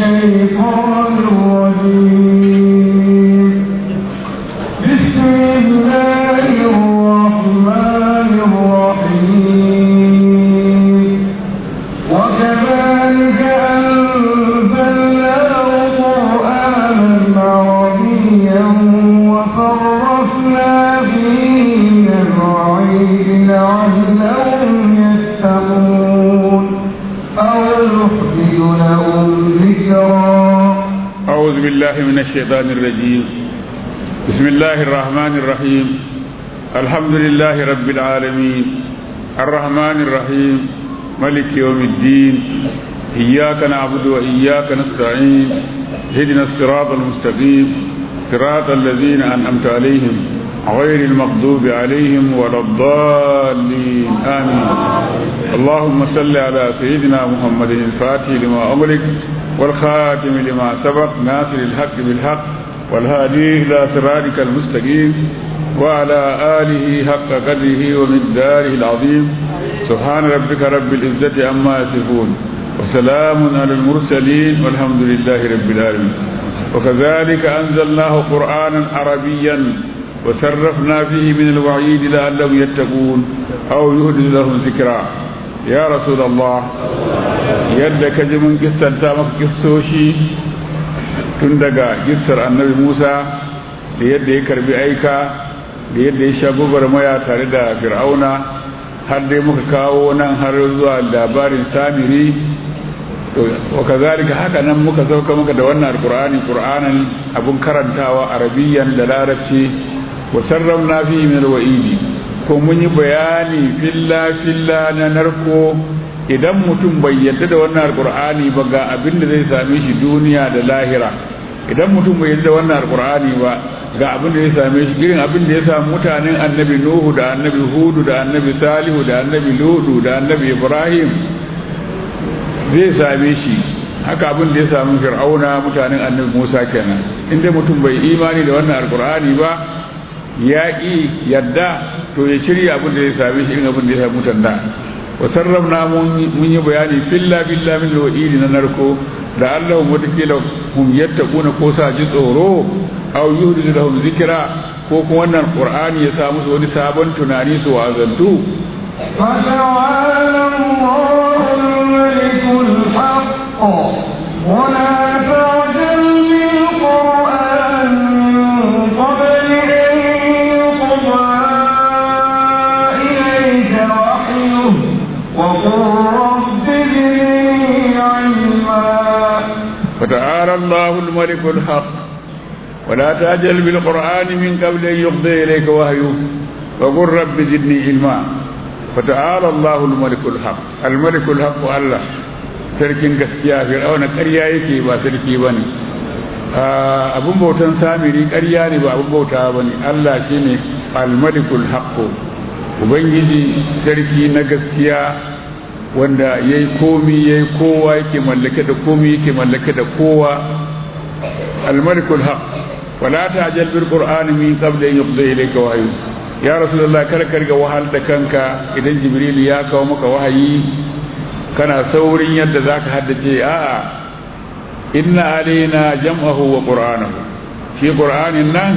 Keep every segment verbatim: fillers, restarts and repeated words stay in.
الشيطان الرجيم بسم الله الرحمن الرحيم وكذلك أنزلناه قرآنا عربيا وصرفنا فيه من الوعيد لعلهم يتقون أو نحدث لهم ذكرا. أعوذ بالله من الشيطان الرجيم. بسم الله الرحمن الرحيم. الحمد لله رب العالمين الرحمن الرحيم ملك يوم الدين. إياك نعبد وإياك نستعين. اهدنا الصراط المستقيم صراط الذين أنعمت عليهم غير المغضوب عليهم ولا الضالين آمين. اللهم صل على سيدنا محمد الفاتح لما أغلق والخاتم لما سبق ناصر الحق بالحق والهادي إلى صراطك المستقيم وعلى آله حق قدره ومقداره العظيم. سبحان ربك رب العزة عما يصفون وسلام على المرسلين والحمد لله رب العالمين. وكذلك أنزلناه قرآنا عربيا وصرفنا فيه من الوعيد لعلهم يتقون أو يحدث لهم ذكرا. يا رسول الله يدك جمن قصة تامك قصوشي تندقى قصة النبي موسى ليدي كربي أيكا ليدي شابوبر ميا تاردا فرعون har dai muka kawo nan har zuwa labarin samiri. wakazalika haka nan muka sauka muka da wannan alqur'ani qur'anan abun karantawa arabiyan da larabci wa sarrafna fihi min alwa'idi ko mun yi bayani filla filla na narko idan mutum bai yadda da wannan alqur'ani ba ga abin da zai same shi duniya da lahira. idan mutum bai yadda da wannan alqur'ani ba ga abin da ya same shi irin abin da ya samu mutanen annabi nuhu da annabi hudu da annabi salihu da annabi ludu da annabi ibrahim zai same shi. haka abin da ya samu fir'auna mutanen annabi musa kenan. inda mutum bai imani da wannan alqur'ani ba ya ƙi yadda to ya shirya abin da ya same shi irin abin da ya samu mutan da. wa sarrafna mun yi bayani filla billa min alwa'idi na narko da Allah watakila hum yattaquna ko sa ji tsoro aw yuhdidu lahum zikra ko kuma wannan qur'ani ya sa musu wani sabon tunani su wazantu. فتعالى الله الملك الحق ولا تعجل بالقرآن من قبل أن يقضى إليك وحيه وقل رب زدني علما. فتعالى الله الملك الحق ولا تعجل بالقرآن من قبل أن يقضى إليك وحيه وقل رب زدني علما. فتعالى الله الملك الحق. الملك الحق الله sarkin gaskiya fir'auna ƙarya yake ba sarki bane. abun bautan samiri ƙarya ne ba abun bauta bane. Allah shine al-malikul haqq ubangiji sarki na gaskiya wanda yayi komi yayi kowa yake mallake da komi yake mallake da kowa. al-malikul haqq wala ta'jal bil qur'ani min qabli an yuqda ilayka wahyu. ya rasulullah kar ka riga wahal da kanka idan jibril ya kawo maka wahayi kana saurin yadda zaka haddace. a'a inna alaina jam'ahu wa qur'anahu. shi qur'anin nan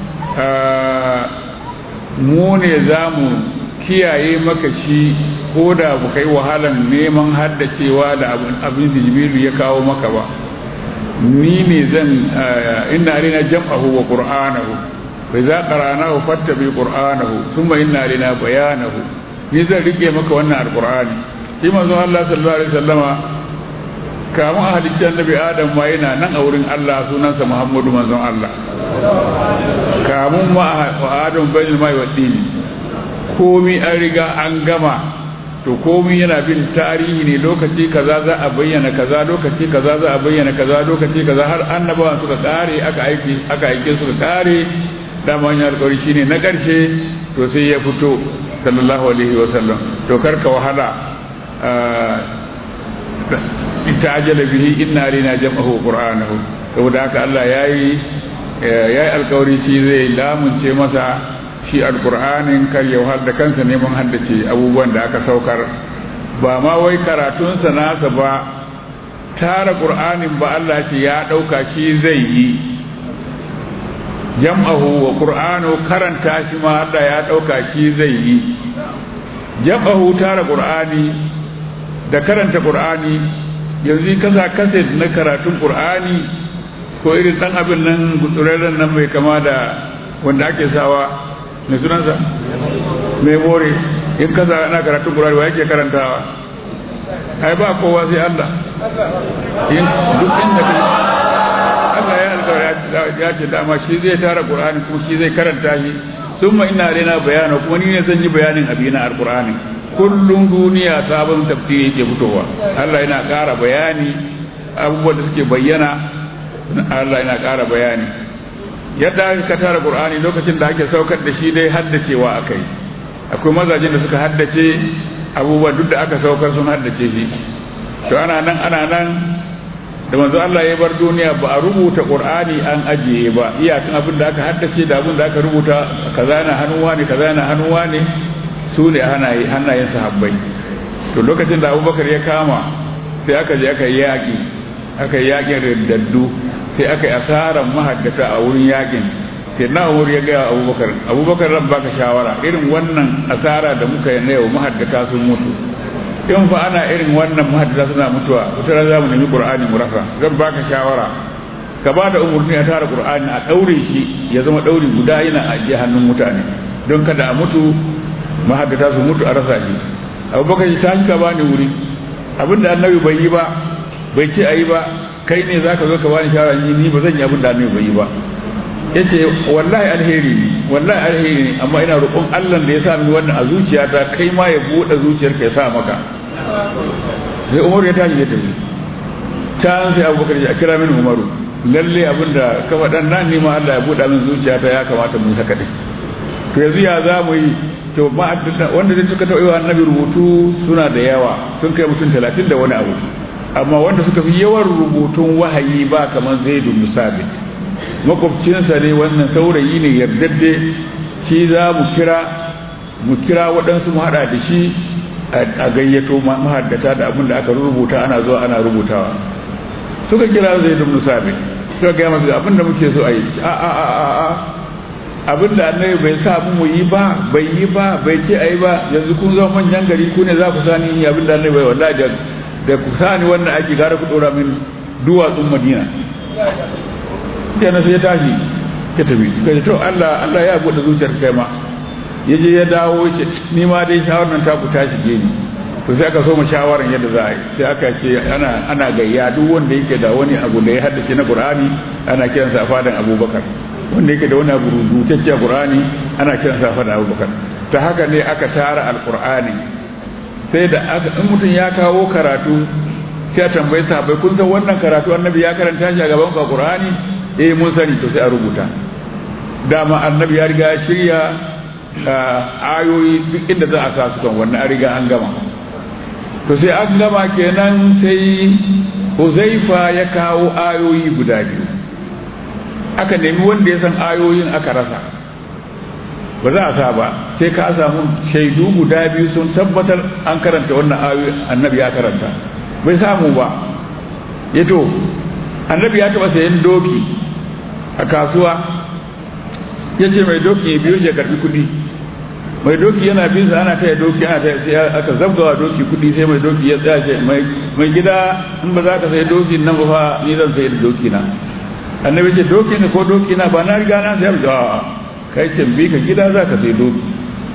mu ne zamu kiyaye maka shi ko da ba kai wahalan neman haddacewa da abin da jibril ya kawo maka ba. ni ne zan inna alaina jam'ahu wa qur'anahu فإذا قرأناه فاتبع قرآنه ثم إن علينا بيانه. ni zan rike maka wannan alqur'ani. shi manzon Allah sallallahu alaihi wasallama kamun a halicci annabi Adam ma yana nan a wurin Allah sunansa Muhammadu manzon Allah. kamun ma Adam bainal mai wa dini komi an riga an gama to komi yana bin tarihi ne. lokaci kaza za a bayyana kaza lokaci kaza za a bayyana kaza lokaci kaza har annabawan suka kare aka aiki aka aike suka kare dama hanyar alƙawari shine na ƙarshe to sai ya fito sallallahu alaihi wa sallam. to karka wahala ita ajala bihi inna alaina jam'ahu qur'anahu. saboda haka Allah yayi yayi alƙawari shi zai lamunce masa shi alqur'anin kar ya wahal da kansa neman haddace abubuwan da aka saukar. ba ma wai karatunsa nasa ba tara qur'anin ba Allah ce ya dauka shi zai yi jam'ahu wa qur'anu karanta shi ma Allah ya dauka shi zai yi jam'ahu tara qur'ani da karanta qur'ani yanzu kasa kaset na karatun qur'ani ko irin dan abin nan gutsuraren nan mai kama da wanda ake sawa ne sunansa memory in kasa ana karatun qur'ani wa yake karantawa ai ba kowa sai Allah in duk inda kai Allah ya alƙawari ya ce dama shi zai tara qur'ani kuma shi zai karanta shi summa inna alaina bayana kuma ni ne zan yi bayanin abina alqur'ani kullum duniya sabon tafsiri yake fitowa Allah yana ƙara bayani abubuwan da suke bayyana Allah yana ƙara bayani yadda ka tara Qur'ani lokacin da ake saukar da shi dai haddacewa akai akwai mazajin da suka haddace abubuwan duk da aka saukar sun haddace shi to ana nan ana nan da manzo Allah ya bar duniya ba a rubuta Qur'ani an ajiye ba iyakan abin da aka haddace da abin da aka rubuta kaza na hannuwa ne kaza na hannuwa ne su ne hannayen sahabbai to lokacin da abubakar ya kama sai aka je aka yi yaƙi aka yi yaƙin riddaddu sai aka yi asarar mahaddata a wurin yaƙin sai na umar ya gaya abubakar abubakar ran baka shawara irin wannan asara da muka yi na yau mahaddata sun mutu in fa ana irin wannan mahaddata suna mutuwa wata ran za mu nemi qur'ani mu rasa zan baka shawara ka ba da umurni a tara qur'ani a daure shi ya zama dauri guda yana a hannun mutane don kada a mutu mahaddata su mutu a rasa shi abubakar shi ta ka bani wuri abinda annabi bai yi ba bai ce ayi ba kai ne zaka zo ka bani shawara ni ba zan yi abinda annabi bai yi ba yace wallahi alheri ne wallahi alheri ne amma ina roƙon Allah da ya sa ni wannan a zuciyata kai ma ya bude zuciyarka ya sa maka sai Umar ya tashi ya tafi can sai abubakar ya kira min Umaru lalle abinda ka faɗan nan ne ma Allah ya bude min zuciyata ya kamata mu saka dai to yanzu ya za mu yi to ba wanda dai suka taɓa annabi rubutu suna da yawa sun kai mutum talatin da wani abu amma wanda suka fi yawan rubutun wahayi ba kamar Zaidu bin Sabit makwabcinsa ne wannan saurayi ne yardadde shi za mu kira mu kira waɗansu mu haɗa da shi a gayyato mahaddata da abin da aka rubuta ana zuwa ana rubutawa suka kira Zaidu bin Sabit suka gaya masa abin da muke so a yi a a a a abin da annabi bai sa mu yi ba bai yi ba bai ce ayi ba yanzu kun zama manyan gari ku ne za ku sani yi abin da annabi bai wallahi da da ku sani wannan ake gara ku dora min duwatsun Madina sai na sai tashi ka tafi kai to Allah Allah ya bude zuciyar kai ma yaje ya dawo yace ni ma dai shawaran ta ku tashi ge ni to sai aka so mu shawaran yadda za a yi sai aka ce ana ana gayya duk wanda yake da wani abu da ya haddace na Qur'ani ana kiransa a fadan Abubakar wanda yake da wani abu rubutacce Qur'ani ana kiran sa fa da Abubakar ta haka ne aka tara alqur'ani sai da in mutum ya kawo karatu sai tambaye sahabbai kun san wannan karatu annabi ya karanta shi a gaban ka Qur'ani eh mun sani to sai a rubuta dama annabi ya riga ya shirya ayoyi duk inda za a sa su kan wannan an riga an gama to sai an gama kenan sai Huzaifa ya kawo ayoyi guda biyu aka nemi wanda ya san ayoyin aka rasa ba za a sa ba sai ka samu shaidu guda biyu sun tabbatar an karanta wannan ayoyi annabi ya karanta bai samu ba ya to annabi ya taba sayan doki a kasuwa ya ce mai doki ya biyo ya karbi kudi mai doki yana bin sa ana taya doki ana taya sai aka zabgawa doki kudi sai mai doki ya tsaya ce mai gida in ba za ka sayi doki nan ba fa ni zan sayi doki na annabi ce doki ne ko doki na ba na riga na sayar da kai ce bi ka gida za ka sai doki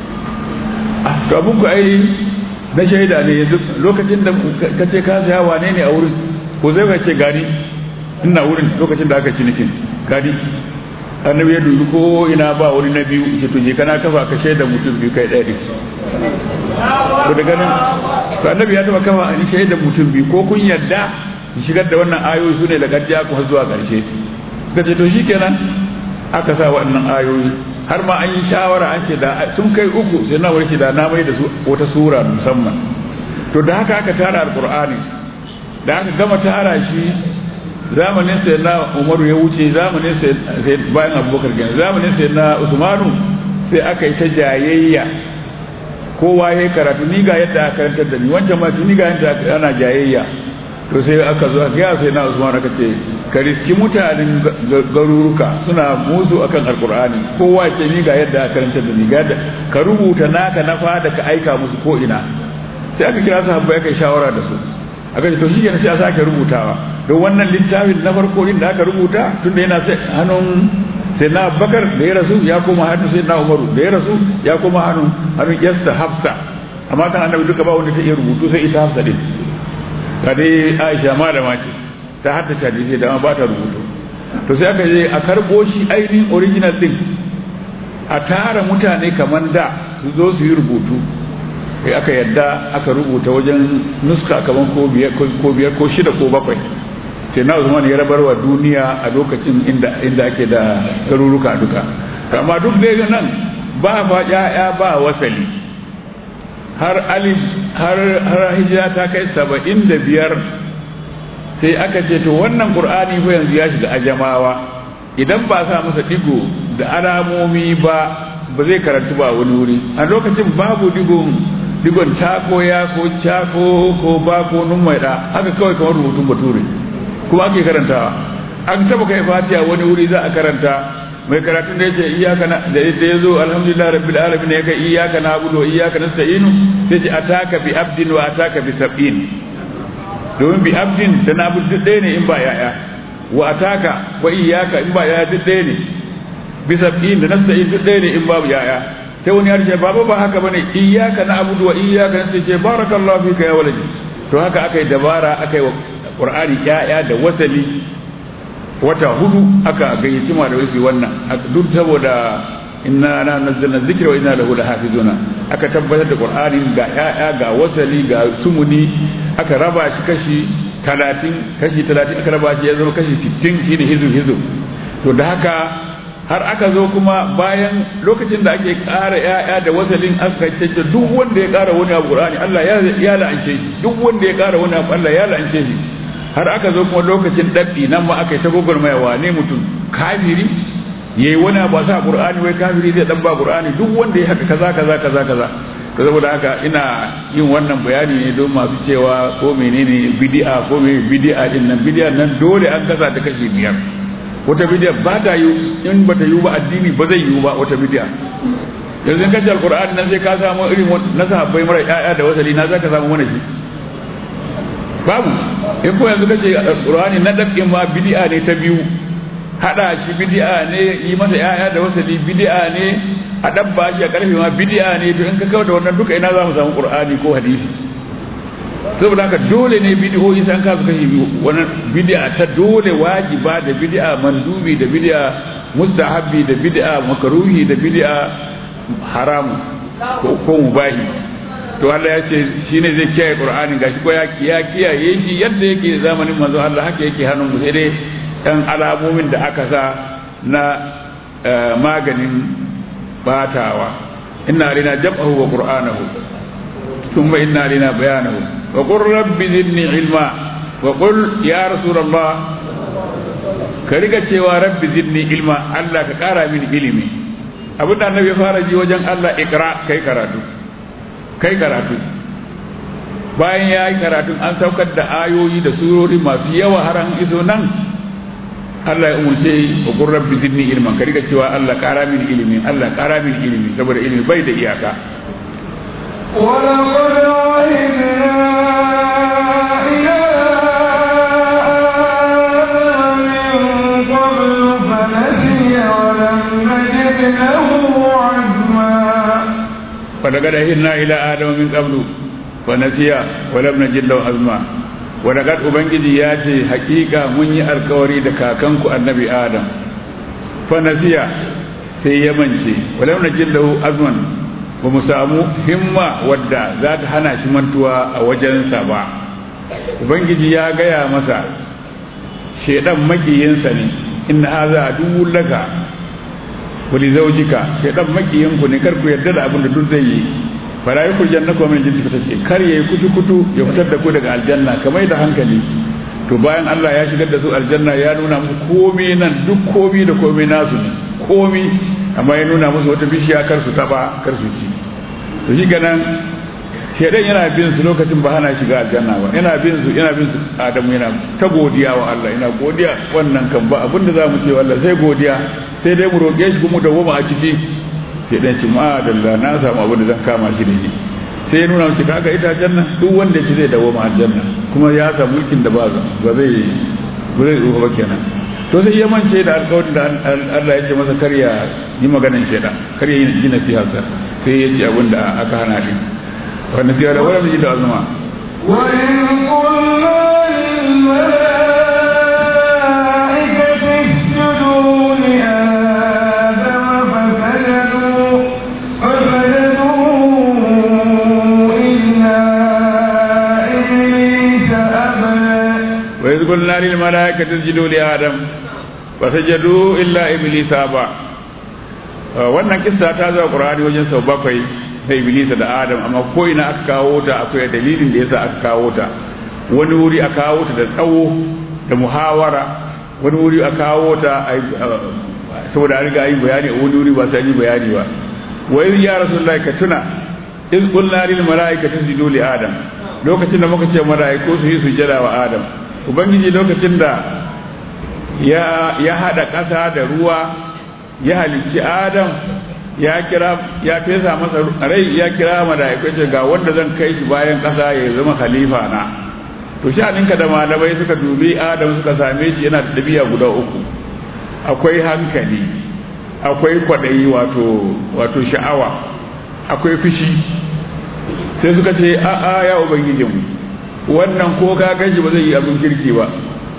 to abun ku ai na shaida ne lokacin da ka ce ka saya wane ne a wurin ko zai ce gani ina wurin lokacin da aka ci nikin gani annabi ya dubi ko ina ba wani na biyu ce to je kana kafa ka shaida mutum biyu kai ɗaya dake ko daga nan to annabi ya taba kafa ni shaida mutum biyu ko kun yadda shigar da wannan ayoyi su ne da gajiya ku zuwa ƙarshe kace to shikenan aka sa waɗannan ayoyi har ma an yi shawara an ce da sun kai uku sai na warke da na mai da su wata sura musamman to da haka aka tara alqur'ani da aka gama tara shi zamanin sai na Umaru ya wuce zamanin sai bayan Abubakar kenan zamanin sai na Usmanu sai aka yi ta jayayya kowa yayi karatu ni ga yadda aka karantar da ni wancan ma ni ga yadda ana jayayya to sai aka zo ga sai na Usman aka ce ka riski mutanen garuruka suna musu akan alqur'ani kowa ce ni ga yadda aka karanta da ni ga ka rubuta naka na fada ka aika musu ko ina sai aka kira sahabbai aka shawara da su aka ce to shi kenan sai a sake rubutawa don wannan littafin na farko din da aka rubuta tunda yana sai hannun sai na Bakar da ya rasu ya koma hannun sai na Umaru da ya rasu ya koma hannun hannun Yasta Hafsa amma kan annabi duka ba wanda ta iya rubutu sai ita Hafsa din kadai Aisha malama ce ta haddace hadisi da ba ta rubutu to sai aka je a karbo shi ainihin original din a tara mutane kaman da su zo su yi rubutu sai aka yadda aka rubuta wajen nuska kaman ko biyar ko biyar ko shida ko bakwai sai na Usman ya rabar wa duniya a lokacin inda inda ake da garuruka duka amma duk da nan ba fa ya ba wasali har alif har har hijira ta kai saba'in da biyar sai aka ce to wannan qur'ani fa yanzu ya shiga ajamawa idan ba sa masa digo da alamomi ba ba zai karantu ba wani wuri a lokacin babu digon digon tako ya ko chako ko ba ko nun mai da haka kawai kamar rubutun bature kuma ake karantawa an taba kai fatiha wani wuri za a karanta mai karatun da yake iyaka na da yazo alhamdulillah rabbil alamin yake iyaka na'budu wa iyaka nasta'inu sai ce ataka bi abdin wa ataka bi sab'in domin bi abdin da na'budu duk ɗaya ne in ba yaya wa ataka wa iyaka in ba yaya duk ɗaya ne bi sab'in da nasta'in duk ɗaya ne in babu yaya sai wani ya ce baba ba haka bane iyaka na'budu wa iyaka nasta'in ce barakallahu fika ya waladi to haka akai dabara akai wa qur'ani yaya da wasali wata hudu aka gayyaci ma da wasi wannan duk saboda inna na nazzalna dhikra wa inna lahu lahafizuna aka tabbatar da qur'ani ga yaya ga wasali ga sumuni aka raba shi kashi talatin kashi talatin aka raba shi ya zama kashi sittin shine hizu hizu to da haka har aka zo kuma bayan lokacin da ake ƙara yaya da wasalin aka ce duk wanda ya ƙara wani abu qur'ani Allah ya ya la'ance shi duk wanda ya ƙara wani abu Allah ya la'ance shi har aka zo kuma lokacin dabbi nan ma aka yi ta gogormayawa ne mutum kafiri yayi wani ba sa qur'ani wai kafiri zai dabba qur'ani duk wanda ya haka kaza kaza kaza kaza to saboda haka ina yin wannan bayani ne don masu cewa ko menene bid'a ko me bid'a din nan bid'a nan dole an kasa ta kashi biyar wata bid'a ba ta yi in ba ta yi ba addini ba zai yi ba wata bid'a yanzu in ka ji alqur'ani nan sai ka samu irin na sahabbai mara ƴaƴa da wasali na zaka samu mana shi babu in ko yanzu kace alqur'ani na dabbin ma bid'a ne ta biyu hada shi bid'a ne yi masa yaya da wasali bid'a ne a dabba shi a karfe ma bid'a ne to in ka kawo da wannan duka ina za mu samu qur'ani ko hadisi saboda haka dole ne bid'o'i san ka suka yi wannan bid'a ta dole wajiba da bid'a mandubi da bid'a mustahabbi da bid'a makruhi da bid'a haram ko ko mubahi to Allah ya ce shine zai kiyaye Qur'ani gashi ko ya kiyaye shi yadda yake zamanin manzo Allah haka yake hannun mu sai dai dan alamomin da aka sa na maganin batawa inna lina jam'ahu wa qur'anahu thumma inna lina bayanahu wa qur rabbi zidni ilma wa qul ya rasulullah ka riga cewa rabbi zidni ilma Allah ka kara mini ilimi abinda annabi ya fara ji wajen Allah ikra kai karatu kai karatu bayan ya yi karatu an saukar da ayoyi da surori masu yawa har an iso nan Allah ya umurce wa qur rabbi zidni ilman ka riga cewa Allah kara min ilimi Allah kara min ilimi saboda ilimi bai da iyaka ولقد عهدنا إلى آدم من قبل فنسي ولم نجد له عزما ولقد ubangiji ya ce hakika mun yi alkawari da kakanku annabi Adam fanasiya sai ya mance walam najid lahu azman ba mu samu himma wadda za ta hana shi mantuwa a wajensa ba ubangiji ya gaya masa shedan makiyinsa ne inna hadha aduwwun laka wali zaujika shedan makiyinku ne kar ku yarda da abin da duk zai yi fara yi kurjan na kuma jinsi ta ce kar yayi kutu kutu ya fitar da ku daga aljanna kamar da hankali to bayan Allah ya shigar da su aljanna ya nuna musu komai nan duk komai da komai nasu ne komai amma ya nuna musu wata bishiya kar su taba kar su ci to shi ganan shedan yana bin su lokacin ba hana shiga aljanna ba, yana bin su yana bin su Adamu yana ta godiya wa Allah, yana godiya wannan kan ba abinda za mu ce wa Allah sai godiya, sai dai mu roƙe shi kuma da goma a ciki. Shedan ce ma dalla na samu abinda zan kama shi da shi, sai ya nuna mu kaga ita aljanna duk wanda ci zai dawo ma aljanna kuma ya samu mulkin da ba ba zai ba zai zo ba kenan. To sai ya mance da alƙawarin da Allah ya ce masa karya yi maganan shedan, karya yi gina siyasa, sai ya ci abinda aka hana shi. wannan fiye da wani ji da azuma وإن قلنا للملائكة اسجدوا لآدم فسجدوا فسجدوا إلا إبليس أبى. وإذ قلنا للملائكة اسجدوا لآدم فسجدوا إلا إبليس أبى. wannan kissa ta zo Qur'ani wajen sau bakwai da Iblis da Adam, amma ko ina aka kawo ta akwai dalilin da yasa aka kawo ta. Wani wuri aka kawo ta da tsawo da muhawara, wani wuri aka kawo ta saboda an riga yi bayani, wani wuri ba sai yi bayani ba. Wa iz ya rasulullahi ka tuna iz qulna lil malaikati isjudu li Adam, lokacin da muka ce malaiku su yi sujada wa Adam. Ubangiji lokacin da ya ya hada kasa da ruwa ya halicci Adam, ya kira ya fesa masa rai, ya kira malaikai ce ga wanda zan kai shi bayan kasa ya zama khalifa na. To sha'aninka da malamai suka dubi Adam suka same shi yana da dabi'a guda uku, akwai hankali, akwai kwadayi wato wato sha'awa, akwai fushi. Sai suka ce a a ya ubangijinmu, wannan ko ka ganshi ba zai yi abin kirki ba.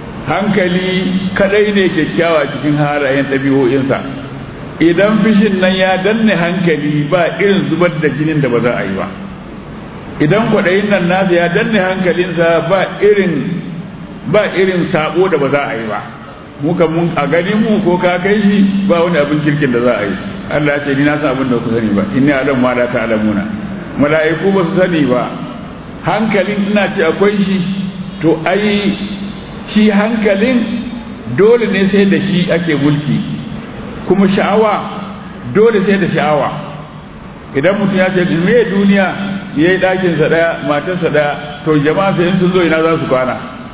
Hankali kadai ne kyakkyawa cikin halayen ɗabi'o'insa. Idan fishin nan ya danne hankali ba irin zubar da jinin da ba za a yi ba, idan kwaɗayin nan nasa ya danne hankalinsa ba irin ba irin sabo da ba za a yi ba. Muka mun a gani mu ko ka kai shi ba wani abin kirkin da za a yi. Allah ya ce ni na san abin da ku sani ba, inni alam ma la ta'lamuna. Mala'iku ba su sani ba, hankalin ina ce akwai shi, to ai shi hankalin dole ne sai da shi ake mulki, kuma sha'awa dole sai da sha'awa. Idan mutum ya ce me duniya yayi dakin sa daya matarsa daya, to jama'a sai sun zo ina za su kwana,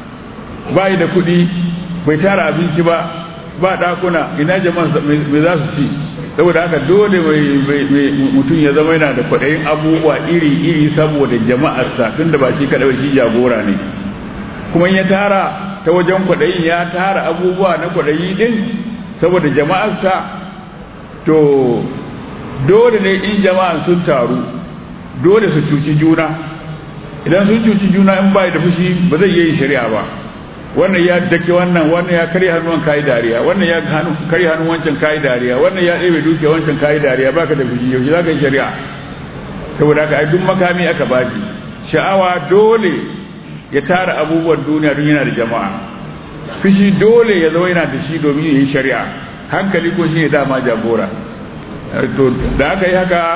bai da kuɗi, bai tara abinci ba, ba dakuna, ina jama'a me za su ci. Saboda haka dole mai mutum ya zama yana da kwaɗayin abubuwa iri iri saboda jama'arsa, tunda ba shi kadai shi jagora ne. Kuma ya tara ta wajen kwaɗayin ya tara abubuwa na kwaɗayi din saboda jama'arsa, to dole ne in jama'an sun taru dole su cuci juna. Idan sun cuci juna in bai da fushi ba zai yi shari'a ba. Wannan ya dake wannan, wannan ya karya hannun kai dariya, wannan ya karya hannun wancan kai dariya, wannan ya ɗebe duke wancan kai dariya, baka da fushi yau za ka yi shari'a. Saboda haka ai duk makami aka baki. Sha'awa dole ya tara abubuwan duniya don yana da jama'a. Fushi dole ya zama yana da shi domin ya yi shari'a. Hankali ko shi ne dama jagora. To da aka yi haka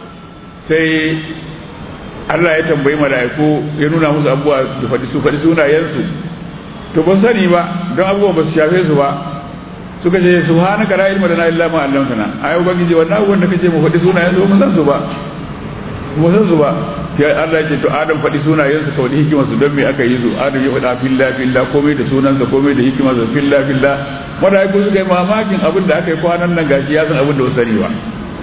sai Allah ya tambayi mala'iku, ya nuna musu abubuwa su faɗi su faɗi sunayensu. To ba sani ba don abubuwa ba su shafe su ba. Suka ce subhanaka la ilma lana illa ma 'allamtana. Ai ubangiji wannan abubuwan da kace mu faɗi sunayensu ba mu san su ba. Mu san su ba. Sai Allah ya ce to Adam faɗi sunayensu ka faɗi hikimarsu don me aka yi su. Adam ya faɗa fillah fillah komai da sunansa komai da hikimarsa fillah fillah. Malaiku suka yi mamakin abin da aka yi kwanan nan gashi ya san abin da ba sani ba.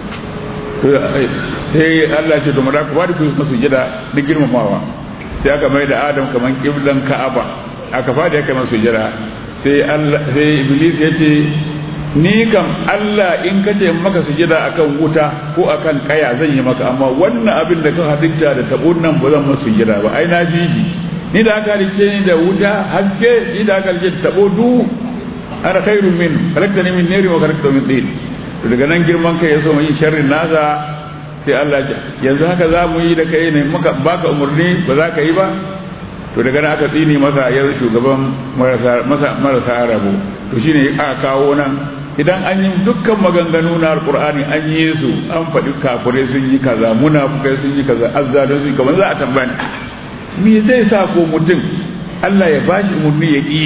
Sai Allah ya ce to malaiku ba da ku masu jida da girmamawa. Sai aka mai da Adam kaman kiblan Ka'aba. Aka fadi aka masu jira. Sai Allah sai Iblis ya ce ni kam Allah in kace maka sujada akan wuta ko akan kaya zan yi maka, amma wannan abin da ka haditta da tabun nan ba zan masa sujada ba. Ai na jiji ni da aka rike ni da wuta haske, ni da aka rike tabo du ana khairun min khalaqtani min nari wa khalaqtahu min tin. To daga nan girman kai yaso mai sharrin nasa. Sai Allah ya yanzu haka za mu yi da kai ne muka baka umurni ba za ka yi ba. To daga nan aka tsini masa ya shugaban marasa marasa rabo. To shine aka kawo nan idan an yi dukkan maganganu na alkur'ani an yi su, an faɗi kafirai sun yi kaza, munafukai sun yi kaza, azzalun sun yi kaza, za a tambaya me zai sa ko mutum Allah ya bashi umurni ya ƙi?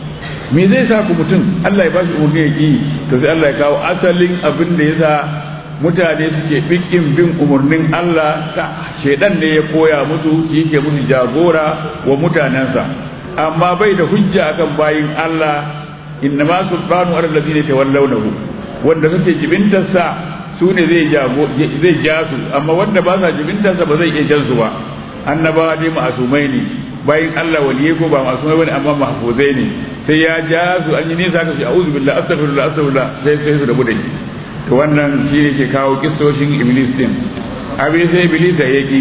Me zai sa ku mutum Allah ya bashi umurni ya ƙi? To sai Allah ya kawo asalin abin da yasa mutane suke bikin bin umarnin Allah ta shedan ne ya koya musu shi ke musu jagora wa mutanensa amma bai da hujja akan bayin Allah innama sultanu ala alladhina tawallawnahu wanda suke jibintarsa su ne zai jago zai ja su amma wanda ba sa jibintarsa ba zai iya jan su ba annabawa dai ma'asumai ne bayin Allah waliyai ko ba ma'asumai bane amma mahfuzai ne sai ya ja su an yi nisa ka ce a'udhu billahi astaghfirullah astaghfirullah sai sai su da budai to wannan shi ne ke kawo kistoshin iblis din abin sai iblis da yake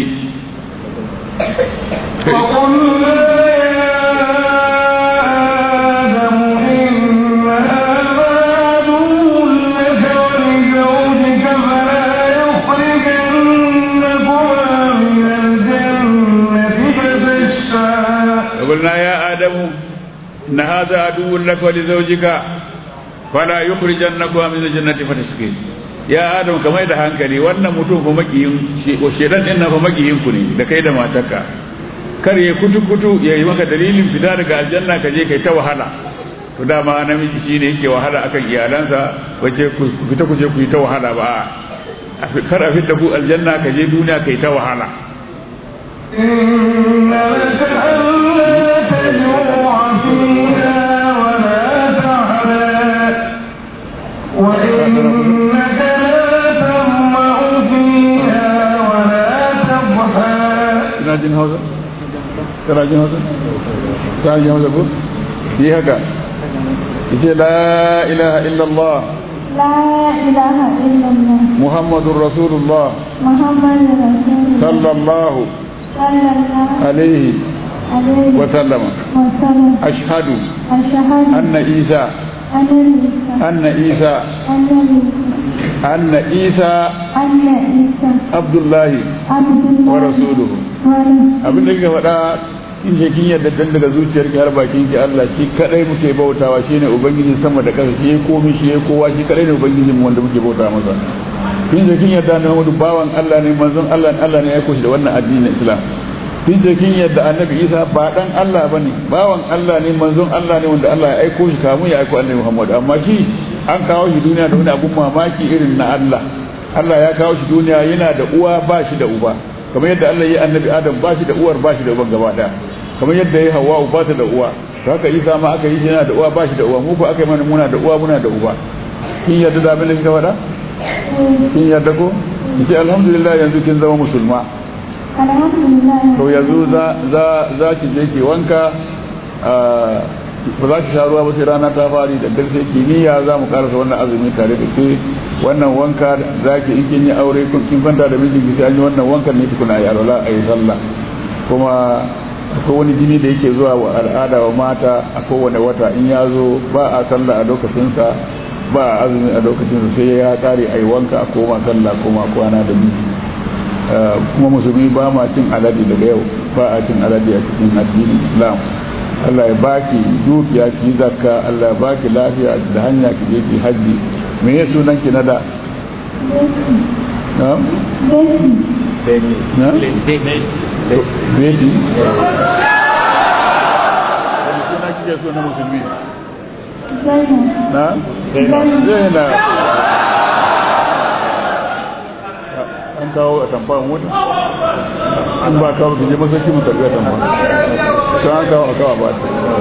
قلنا يا آدم إن هذا عدو لك ولزوجك فلا يخرجنكما من الجنة فتشقي يا آدم كما يدا hankali wannan mutum fa makiyin shedan din nan fa makiyin ku ne da kai da matarka kar ya kutu kutu ya yi maka dalilin fita daga aljanna ka je kai ta wahala to dama namiji shine yake wahala akan iyalansa wace ku fita ku je ku yi ta wahala ba kar a fita ku aljanna ka je duniya kai ta wahala إن لك ألا تجوع فيها ولا تعلى وإنك لا تظمأ فيها ولا تضحى تراجين هذا تراجين هذا تراجين هذا بو في هكا يقول لا إله إلا الله لا إله إلا الله محمد رسول الله محمد رسول الله صلى الله صلى الله عليه عليه وسلم وسلم أشهد أشهد أن عيسى أن أن عيسى عيسى أن أن عيسى عيسى أن عيسى عبد الله عبد الله ورسوله abin da kika faɗa in je kin yadda dan daga zuciyarki har bakin ki Allah shi kadai muke bautawa shine ubangiji sama da ƙasa shi komai shi kowa shi kadai ne ubangiji mu wanda muke bauta masa kin je kin yadda Muhammadu bawan Allah ne manzon Allah ne Allah ne ya koshi da wannan addinin Islam kin je kin yadda Annabi Isa ba dan Allah bane bawan Allah ne manzon Allah ne wanda Allah ya aiko shi kamun ya aiko Annabi Muhammad amma shi an kawo shi duniya da wani abun mamaki irin na Allah Allah ya kawo shi duniya yana da uwa ba shi da uba kamar yadda Allah ya Annabi Adam ba shi da uwar ba shi da uban gaba daya kamar yadda ya Hawwa ba ta da uwa to haka Isa ma aka yi shi yana da uwa ba shi da uwa mu ko aka yi mana muna da uwa muna da uba kin yadda da abin da kika faɗa kin yadda ko ki alhamdulillah yanzu kin zama musulma alhamdulillah to yanzu za za za ki je ki wanka ba za ki sha ruwa ba sai rana ta fari da dare sai ki niyya za mu karasa wannan azumi tare da ke wannan wanka za ki in kin yi aure kun kin kwanta da mijinki sai an yi wannan wankan ne tukuna ya alwala a yi sallah kuma akwai wani jini da yake zuwa wa al'ada wa mata a kowane wata in ya zo ba a sallah a lokacinsa ba a azumi a lokacinsa sai ya kare a yi wanka a koma sallah koma kwana da miji kuma musulmi ba ma cin alade daga yau ba a cin alade a cikin addinin islam Allah ya baki dukiya ki zakka Allah ya baki lafiya da hanya ki je ki haji me ya sunan ki na da na Beti na Beti wani suna kike so na musulmi na Zainab an kawo a tamfan wata an ba kawo ki je masaki mu karbi a tamfan to an kawo a kawo ba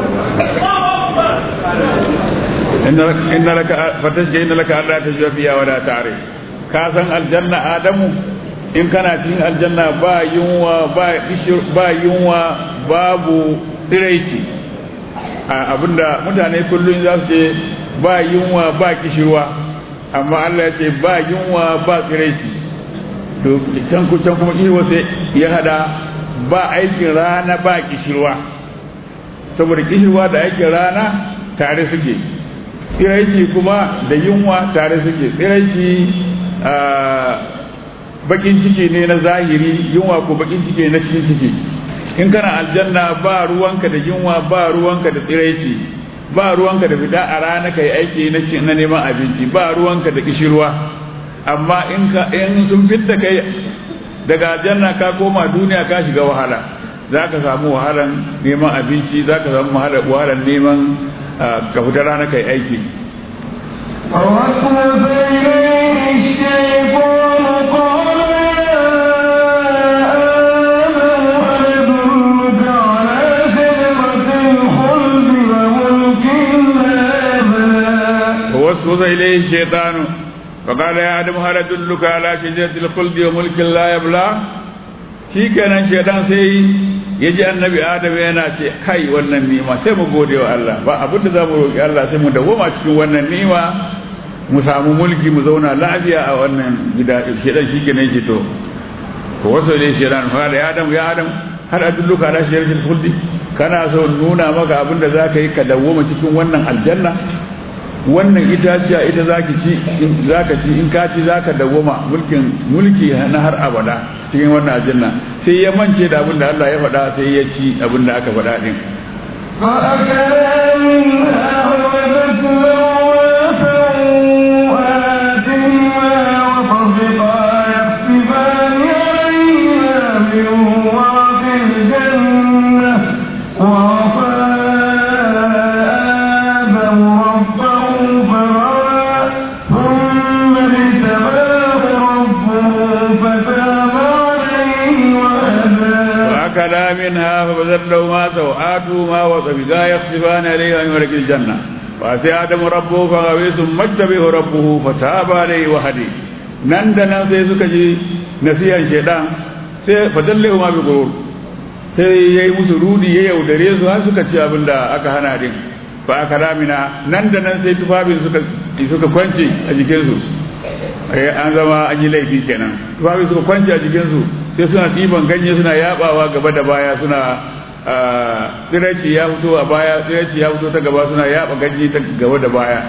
inna laka fatajja inna laka alla tajwa fiha wala ta'rif ka san aljanna adamu in kana cikin aljanna ba yunwa ba ishir ba yunwa babu diraici abinda mutane kullun za su ce ba yunwa ba kishirwa amma Allah ya ce ba yunwa ba diraici to can ku can kuma kishirwa sai ya hada ba aikin rana ba kishirwa saboda kishirwa da aikin rana tare suke tsiraici kuma da yunwa tare suke tsiraici bakin ciki ne na zahiri yunwa ko bakin ciki ne na cikin ciki in kana aljanna ba ruwanka da yunwa ba ruwanka da tsiraici ba ruwanka da fita a rana kai aiki na na neman abinci ba ruwanka da kishirwa amma in ka in sun fitta kai daga aljanna ka koma duniya ka shiga wahala zaka samu wahalan neman abinci zaka samu wahalan neman ka fita rana kai aiki فوسوس إليه الشيطان قال يا آدم هل أدلك على شجرة الخلد وملك لا يبلى ووسوس إليه الشيطان فقال يا آدم هل أدلك على شجرة الخلد وملك لا يبلى shi kenan shaitan sai ya ji annabi adam yana ce kai wannan nima sai mu gode wa Allah ba abin da za mu roƙi Allah sai mu dawoma cikin wannan nima mu samu mulki mu zauna lafiya a wannan gida shaitan shi kenan shi to ko wasu ne shaitan fa da ya adam ya adam har adulluka ala shajaratil khuldi kana so nuna maka abin da zaka yi ka dawoma cikin wannan aljanna wannan itaciya ita zaki ci zaka ci in ka ci zaka dawoma mulkin mulki na har abada cikin wannan aljanna sai ya mance da abin da Allah ya faɗa sai ya ci abin da aka faɗa din فأكلا منها فبدت لهما سوآتهما وطفقا يخصفان عليه من ورق الجنة فأتى آدم ربه فغوى ثم اجتبه ربه فتاب عليه وهدي nan da nan sai suka ji nasihan shaidan sai fadallahu ma bi gurur sai yayi musu rudi ya yaudare su har suka ci abin da aka hana din fa aka ramina nan da nan sai tufafin suka suka kwance a jikin su an zama an yi laifi kenan tufafin suka kwance a jikin su sai suna ɗiban ganye suna yabawa gaba da baya suna tsiraci ya fito a baya tsiraci ya fito ta gaba suna yaba ganye ta gaba da baya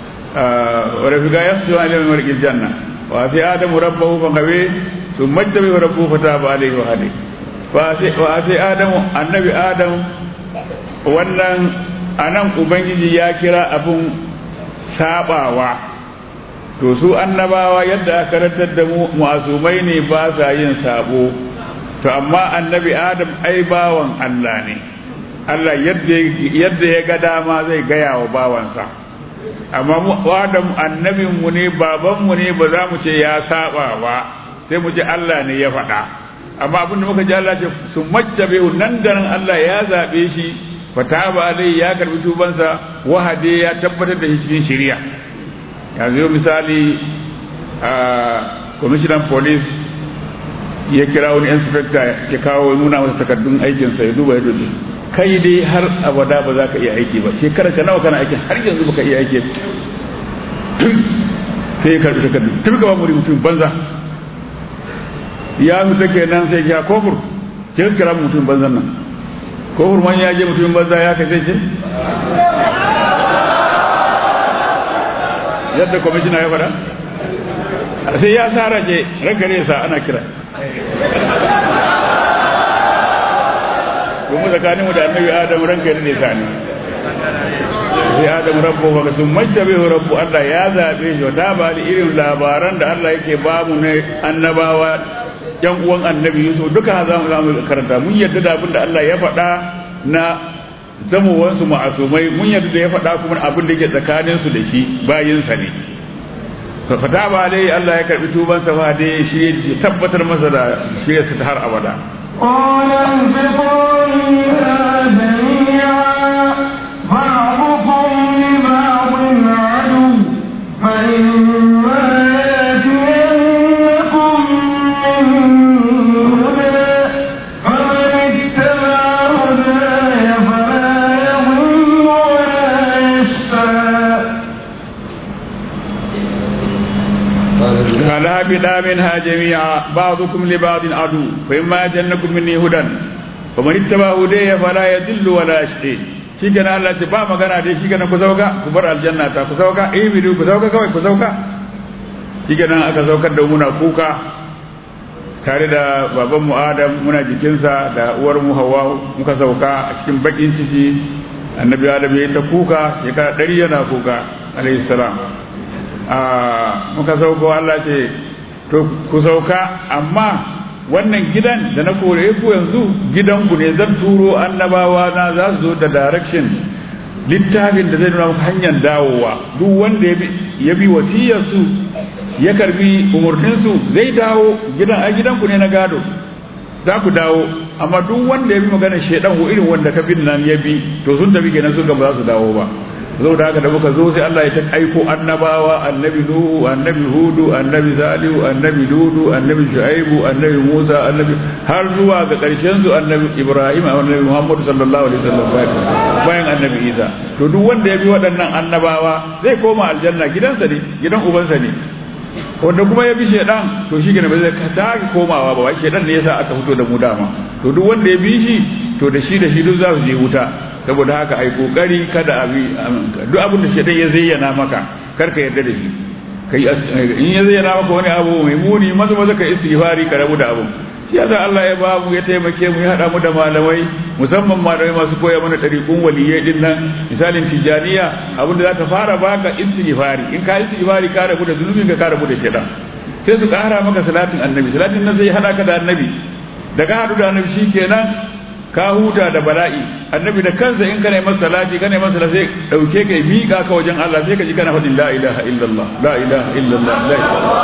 wa rafiqa yasju alayhi min marqil janna wa sai adamu rabbahu fa gawe su majtabi rabbuhu fa taba alayhi wa hadi wa sai adamu annabi adam wannan anan ubangiji ya kira abun sabawa to su annabawa yadda aka karantar da mu mu'azumai ne ba sa yin sabo to amma annabi adam ai bawan Allah ne Allah yadda yadda ya ga dama zai gaya wa bawansa amma mu adam annabin mu ne baban mu ne ba za mu ce ya saba ba sai mu ji Allah ne ya faɗa amma abin da muka ji Allah ce su majjabe nan da nan Allah ya zabe shi fataba alai ya karbi tubansa wahade ya tabbatar da shi cikin shari'a yanzu misali a commissioner police ya kira wani inspector ya kawo nuna masa takardun aikinsa ya duba ya dubi kai dai har abada ba za ka iya aiki ba shekara ka nawa kana aikin har yanzu baka iya aiki sai ya karbi takardun tun gaba muri mutum banza ya fita kenan sai ya kofur ke kira mutum banzan nan kofur man ya je mutum banza ya kace ce yadda kwamishina ya fada sai ya tsara je ragare sa ana kira kuma tsakaninmu da annabi adam ragare ne sa ne sai adam rabbu wa sun majtabe rabbu Allah ya zabe shi da ba da irin labaran da Allah yake ba mu ne annabawa yan uwan annabi Yusuf duka za mu zamu karanta mun yadda da abin da Allah ya faɗa na zamowansu ma'asumai mun yadda da ya faɗa kuma abin da yake tsakanin su da shi bayinsa ne fa fata ba dai Allah ya karbi tuban sa ba dai shi ya tabbatar masa da shi ya ta har abada qala anfiquna jami'a ba'dukum li ba'din adu fa imma فلا بلا منها جميعا بعضكم لبعض عدو فإما يجنكم مني هدى فمن اتبع هدي فلا يضل ولا يشقي shikenan Allah ce ba magana dai shikenan ku sauka ku bar aljanna ta ku sauka eh bidu ku sauka kawai ku sauka shikenan aka saukar da muna kuka tare da baban mu Adam muna jikinsa da uwar mu Hawwa muka sauka a cikin bakin ciki annabi Adam ya ta kuka shekara ɗari yana kuka alayhi salam a muka sauko Allah ce to ku sauka amma wannan gidan da na kore ku yanzu gidanku ne zan turo annabawa na za su zo da direction littafin da zai nuna muku hanyar dawowa duk wanda ya bi wasiyar su ya karbi umurninsu zai dawo gidan a gidanku ne na gado za ku dawo. Amma duk wanda ya bi magana shedan ko irin wanda ka bin nan ya bi to sun tafi kenan sun ga ba za su dawo ba. Zo da haka da muka zo sai Allah ya ta aiko annabawa, annabi Nuhu, annabi Hudu, annabi Salihu, annabi Dudu, annabi Shu'aibu, annabi Musa, annabi har zuwa ga karshen su annabi Ibrahim, annabi Muhammad sallallahu alaihi wasallam bayan annabi Isa. To duk wanda ya bi waɗannan annabawa zai koma aljanna, gidansa ne, gidan ubansa ne. Wanda kuma ya bi shedan to shi kenan ba zai sake komawa ba, wai shedan ne yasa aka fito da mu dama. To duk wanda ya bi shi to da shi da shi duk za su je wuta. Saboda haka ai kokari kada abi duk abin da shedan ya zayyana maka kar ka yarda da shi. Kai in ya zayyana maka wani abu mai muni maza maza ka istighfari ka rabu da abu. Shi yasa Allah ya ba mu ya taimake mu ya hada mu da malamai, musamman malamai masu koya mana tariqun waliyai din nan. Misalin tijaniya abin da za ta fara baka istighfari, in ka istighfari ka rabu da zunubin ka ka rabu da shedan. Sai su kara maka salatin annabi, salatin nan zai hada ka da annabi. Da ka hadu da annabi shikenan ka huta da bala'i. Annabi da kansa in kana masa salati kana masa salati sai dauke kai miƙa ka wajen Allah, sai ka ji kana faɗin la ilaha illallah la ilaha illallah la ilaha.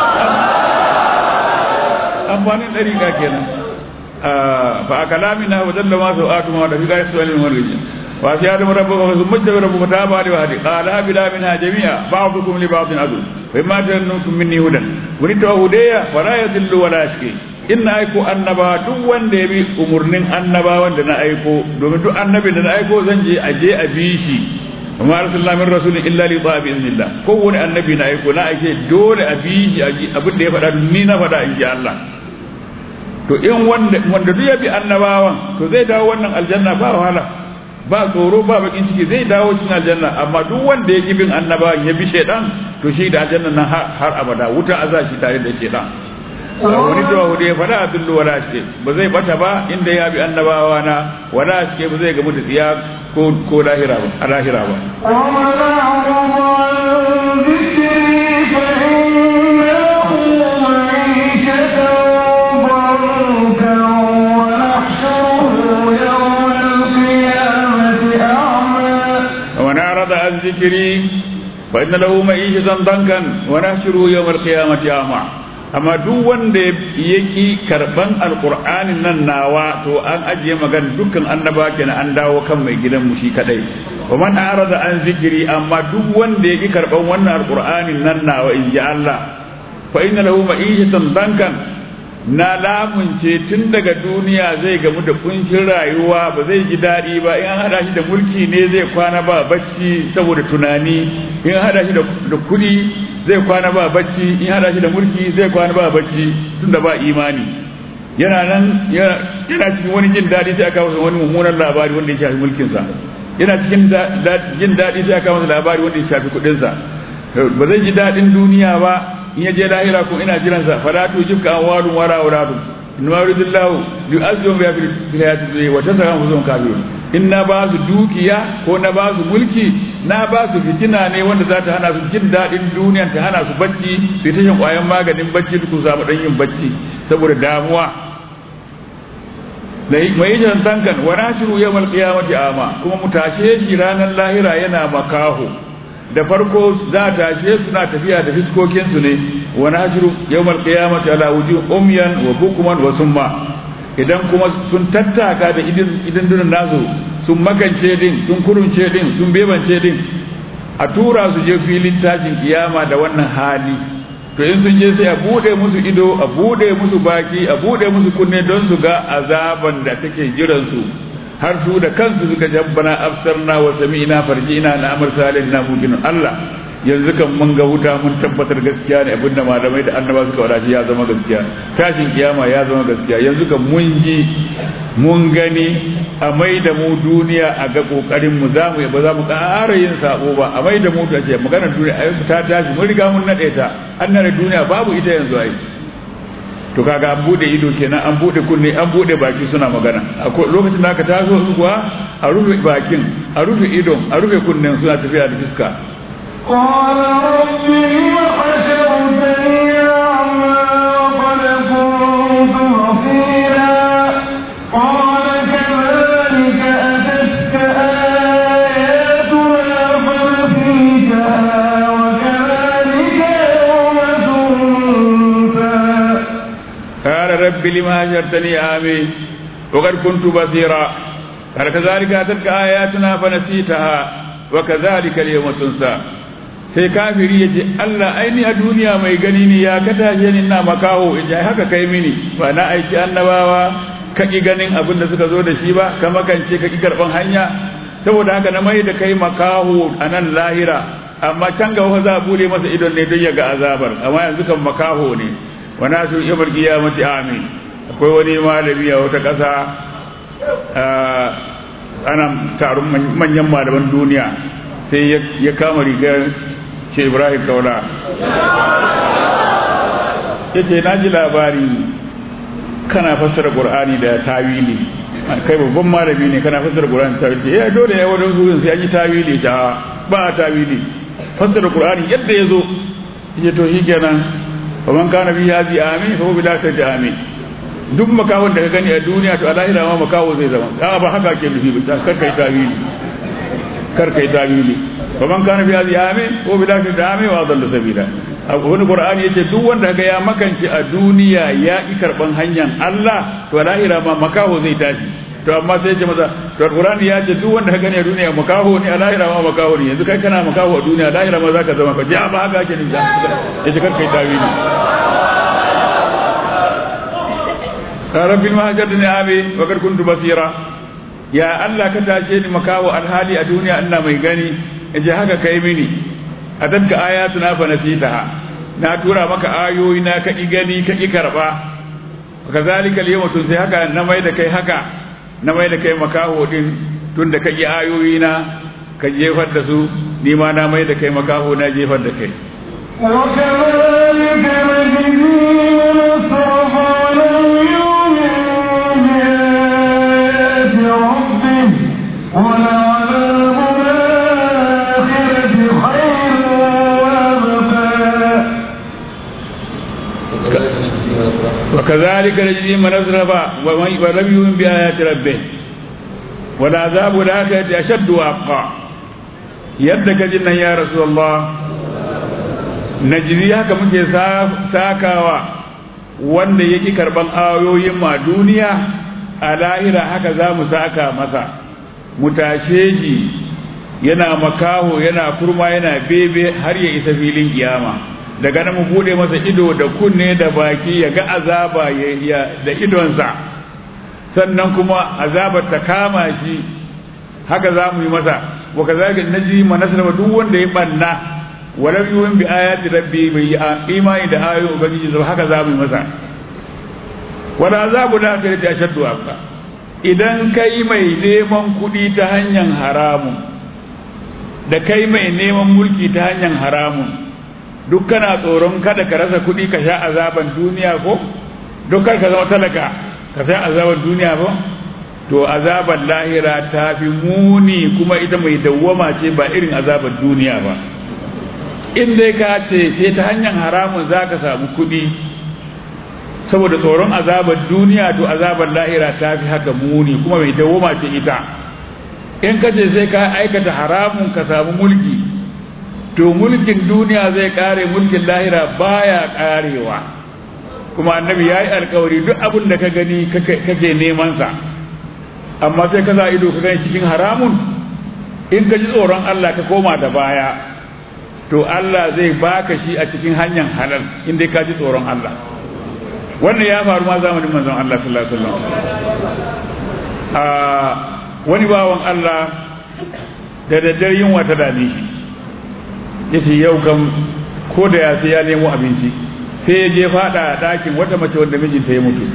Amfanin dariƙa kenan. Fa akalamina wa dalla ma sa'atu ma da fi gaisu walil marji. Wa siyadu rabbuka thumma jabara rabbuka taba li wahdi qala bila minha jami'a ba'dukum li ba'din adu wa ma tannukum minni hudan wa litawhudiya fala yadillu wala yashqi. In na aiko annaba duk wanda ya bi umurnin annaba wanda na aiko, domin duk annabin da na aiko zan je aje a bi shi. Amma arsalna min rasulin illa li ta'a bi iznillah. Kowane annabi na aiko na ake dole a bi shi abin da ya faɗa ni na faɗa in ji Allah. To in wanda wanda duk ya bi annabawan to zai dawo wannan aljanna ba wahala, ba tsoro ba bakin ciki, zai dawo cikin aljanna. Amma duk wanda ya ki bin annabawan ya bi shedan to shi da aljanna nan har abada wuta azashi tare da shedan. Wani zuwa hudu ya fada abdullu wala shi ba zai bata ba inda ya bi annabawa na, wala shi ba zai gamu da tsiya ko ko lahira ba a lahira ba. ومن أعرض عن ذكري فإن له معيشة ضنكا ونحشره يوم القيامة أعمى. Amma duk wanda ya ki karban alqur'anin nan nawa to an ajiye magana dukkan annaba kenan, an dawo kan mai gidan mu shi kadai. Wa man arada an zikiri, amma duk wanda ya ki karban wannan alqur'anin nan nawa in ji Allah, fa inna lahu ma'ishatan dankan, na lamunce tun daga duniya zai gamu da kuncin rayuwa, ba zai ji daɗi ba. In an hada shi da mulki ne zai kwana ba bacci saboda tunani, in an hada shi da kuɗi zai kwana ba bacci, in hada shi da mulki zai kwana ba bacci tunda ba imani. Yana nan yana cikin wani jin daɗi sai aka masa wani mummunan labari wanda ya shafi mulkinsa, yana cikin jin daɗi sai aka masa labari wanda ya shafi kuɗinsa. Ba zai ji daɗin duniya ba. In ya je lahira ko ina jiransa, fala tujibka amwalun wala auladun inna yuridullahu yu'azzimu bi hayati dunya wa tasaka huzun kafirun. In na ba su dukiya ko na ba su mulki, na ba su fitina ne wanda za ta hana su jin daɗin duniya, ta hana su bacci, su ta shan ƙwayan maganin bacci su samu ɗan yin bacci saboda damuwa. Mai jan tankan wa nashiru yawmal qiyamati ama, kuma mu tashe shi ranar lahira yana makaho. Da farko za a tashe suna tafiya da fiskokinsu ne, wa nashiru yawmal qiyamati ala wujuh umyan wa bukman wa summa. Idan kuma sun tattaka da idan dunan nasu sun makance din, sun kurunce din, sun bebance din, a tura su je filin tashin kiyama da wannan hali. To in sun je sai a bude musu ido, a bude musu baki, a bude musu kunne don su ga azaban da take jiran su. Har su da kansu suka jabbana absarna wa sami'na farji'na na amr salih na mujin Allah. Yanzu kan mun ga wuta mun tabbatar gaskiya ne, abinda malamai da annaba suka wada ya zama gaskiya, tashin kiyama ya zama gaskiya. Yanzu kan mun ji mun gani, a mai da mu duniya a ga kokarin mu za mu ba za mu ƙara yin sabo ba, a mai da mu ta ce magana duniya a ta tashi mun riga mun nade ta, an nade duniya babu ita yanzu ai. To kaga an bude ido kenan, an bude kunne, an bude baki suna magana. Akwai lokacin da aka taso su kuwa a rufe bakin, a rufe idon, a rufe kunnen suna tafiya da fiska. قال رب لم حشرتني أعمى وقد كنت بصيرا قال كذلك أتتك آياتنا فنسيتها وكذلك يوم رب لما هجرتني آمي وقد كنت بصيرا قال كذلك أتتك آياتنا فنسيتها وكذلك اليوم تنسى sai kafiri ya ce Allah aini a duniya mai gani ne ya ka tashe ni ina makaho in ji haka kai mini ba na aiki annabawa ka ki ganin abin da suka zo da shi ba ka makance ka ki karban hanya saboda haka na mai da kai makaho a nan lahira amma can gaba za a bude masa idon ne don ya ga azabar amma yanzu kan makaho ne wa nasu yawmal qiyamati amin akwai wani malami a wata ƙasa ana taron manyan malaman duniya sai ya kama rigar ce Ibrahim Kaula ya ce na ji labari kana fassara Qur'ani da tawili kai babban malami ne kana fassara Qur'ani da tawili ya dole ya wadon zuwan sai an yi tawili ta ba tawili fassara Qur'ani yadda ya zo ya to shi kenan fa man kana bi hadi amin fa bi lakati amin duk makawon da ka gani a duniya to a lahira ma makawo zai zama a ba haka ke nufi ba kar kai tawili kar kai tawili fa man kana bi hadi amin ko bi lakati amin wa dallu sabila wani Qur'ani yace duk wanda ga ya makanci a duniya ya ki karban hanyar Allah to a lahira ma makawo zai tashi to amma sai yace masa to Qur'ani ya ce duk wanda ka gani a duniya makaho ne a lahira ma makaho ne yanzu kai kana makaho a duniya a lahira ma zaka zama ka ji ba haka ke nufi yace kar kai tawili rabbil mahajjatni abi wa kad kuntu basira ya Allah ka tashe ni makawo alhali a duniya ina mai gani yace haka kai mini adanka ayatuna fa nasitaha na tura maka ayoyi na ka gani ka ki karba kazalika al-yawma tun sai haka na mai da kai haka na mai da kai makaho din tunda ka ki ayoyi na ka jefar da su ni ma na mai da kai makaho na jefar da kai وكذلك نجزي من أسرف ولم يؤمن بآيات ربه ولعذاب الآخرة خير وأبقى وكذلك نجزي من أسرف ولم يؤمن بآيات ربه والعذاب الآخرة أشد وأبقى يدك جنة يا رسول الله najiri haka muke sakawa wanda yake karban ayoyin ma duniya a lahira haka za mu saka masa mu tashe shi yana makaho yana kurma yana bebe har ya isa filin kiyama daga nan mu bude masa ido da kunne da baki ya ga azaba ya da idonsa sannan kuma azabar ta kama shi haka za mu yi masa wa kazalika najri manasra duk wanda ya banna walam yu'min bi ayati rabbi bai imani da ayoyin ubangiji zai haka za mu yi masa wala azabu da kai ta shaddu abka idan kai mai neman kudi ta hanyar haramun da kai mai neman mulki ta hanyar haramun duk kana tsoron kada ka rasa kudi ka sha azaban duniya ko duk kar ka zama talaka ka sha azaban duniya ko to azaban lahira ta fi muni kuma ita mai dawwama ce ba irin azaban duniya ba in dai ka ce sai ta hanyar haramun za ka samu kuɗi saboda tsoron azabar duniya to azabar lahira ta fi haka muni kuma mai dawoma ce ita in ka ce sai ka aikata haramun ka samu mulki to mulkin duniya zai kare mulkin lahira baya karewa kuma annabi ya yi alkawari duk abin da ka gani kake neman sa amma sai ka sa ido ka gani cikin haramun in ka ji tsoron Allah ka koma da baya to Allah zai baka shi a cikin hanyar halal inda ka ji tsoron Allah wannan ya faru ma zamanin manzon Allah sallallahu alaihi wasallam a wani bawan Allah da daddare yunwa ta dame shi yace yau kam ko da ya sai ya nemo abinci sai ya je fada a dakin wata mace wanda mijinta ya mutu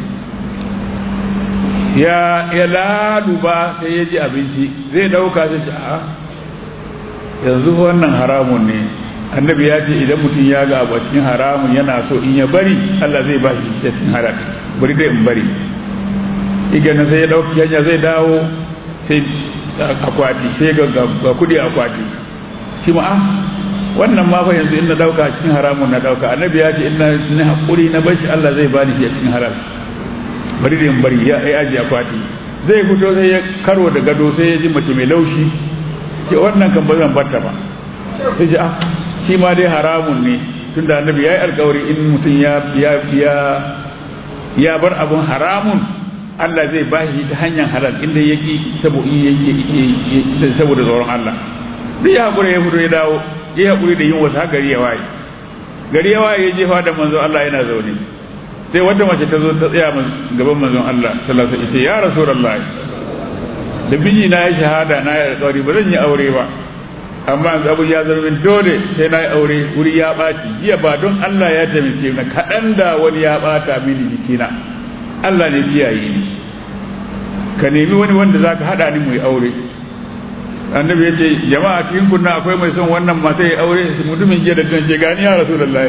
ya ya laluba sai ya ji abinci zai dauka sai a yanzu wannan haramun ne annabi ya ce idan mutum ya ga abu cikin haramun yana so in ya bari Allah zai ba shi cikin haram bari dai in bari igana sai ya dauki hanya zai dawo sai akwati sai ga ga kudi akwati shi ma ah wannan ma fa yanzu in na dauka cikin haramun na dauka annabi ya ce in na hakuri na bashi Allah zai bani shi cikin haram bari dai in bari ya ai aje akwati zai fito sai ya karo da gado sai ya ji mace mai laushi ce wannan kan ba zan barta ba sai ji ah shi ma dai haramun ne tunda annabi yayi alƙawari in mutum ya ya ya ya bar abun haramun Allah zai bashi ta hanyar halal inda yake saboda yake saboda tsoron Allah duk ya hakuri ya fito ya dawo ya hakuri da yin wasu gari ya waye gari ya waye ya jefa da manzo Allah yana zaune sai wata mace ta zo ta tsaya gaban manzon Allah sallallahu alaihi wasallam ya rasulullahi da biji na ya shahada na ya alƙawari ba zan yi aure ba amma yanzu abu ya zama min dole sai na yi aure wuri ya ɓaci jiya ba don Allah ya taimake na kaɗan da wani ya ɓata mini jikina Allah ne kiyaye ni ka nemi wani wanda za ka haɗa ni mu yi aure annabi ya ce jama'a cikin kunna akwai mai son wannan mata ya aure mutumin jiya da kan ce gani ya rasulullahi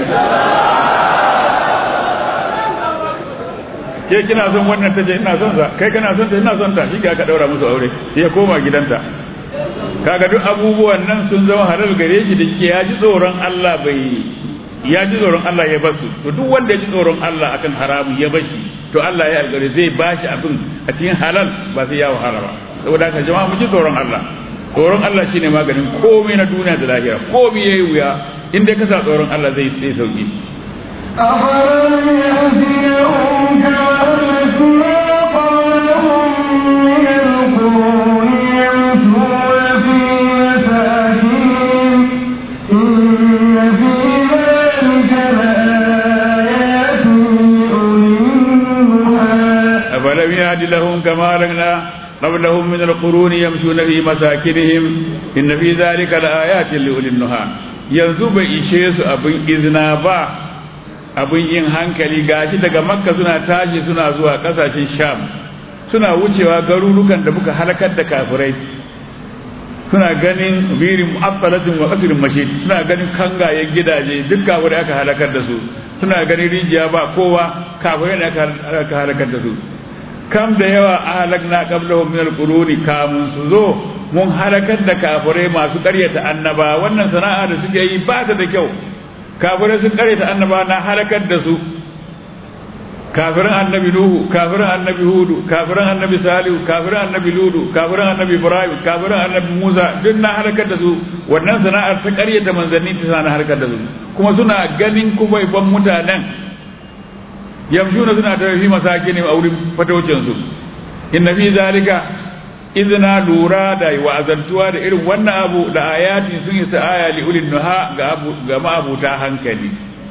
ke kina son wannan ta ce ina son sa kai kana son ta ina son ta shi ka daura musu aure sai ya koma gidanta kaga duk abubuwan nan sun zama halal gare shi da ke ya ji tsoron Allah bai ya ji tsoron Allah ya basu to duk wanda ya ji tsoron Allah akan haramu ya bashi to Allah ya alƙare zai bashi abin a cikin halal ba sai ya wahala ba saboda haka jama'a mu ji tsoron Allah tsoron Allah shine maganin komai na duniya da lahira komai yayi wuya in dai ka sa tsoron Allah zai sai sauki أفلم يهديهم كما أهلكنا قبلهم من القرون يمشون في مساكنهم إن في ذلك لآيات لأولي النهى أفلم يهد لهم كما أهلكنا قبلهم من القرون يمشون في مساكنهم إن في ذلك لآيات لأولي النهى yanzu bai ishe su abin izina ba abin yin hankali gashi daga makka suna tashi suna zuwa kasashen sham suna wucewa garurukan da muka halakar da kafirai suna ganin birin mu'affalatin wa qasrin mashid suna ganin kangayen gidaje duk kafirai aka halakar da su suna ganin rijiya ba kowa kafirai ne aka halakar da su kam da yawa ahlakna qablahum min alquruni kamun su zo mun halakar da kafirai masu ƙaryata annaba wannan sana'a da suke yi ba ta da kyau kafirai sun ƙaryata annaba na halakar da su kafirin annabi nuhu kafirin annabi hudu kafirin annabi salihu kafirin annabi ludu kafirin annabi ibrahim kafirin annabi musa duk na halakar da su wannan sana'ar ta ƙaryata manzanni ta sana halakar da su kuma suna ganin kubaiban mutanen yamshuna suna tafi masakin a wurin fatocin su inna fi zalika izna lura da wa'azantuwa da irin wannan abu da ayati sun yi aya li ulil nuha ga abu ga ma'abuta hankali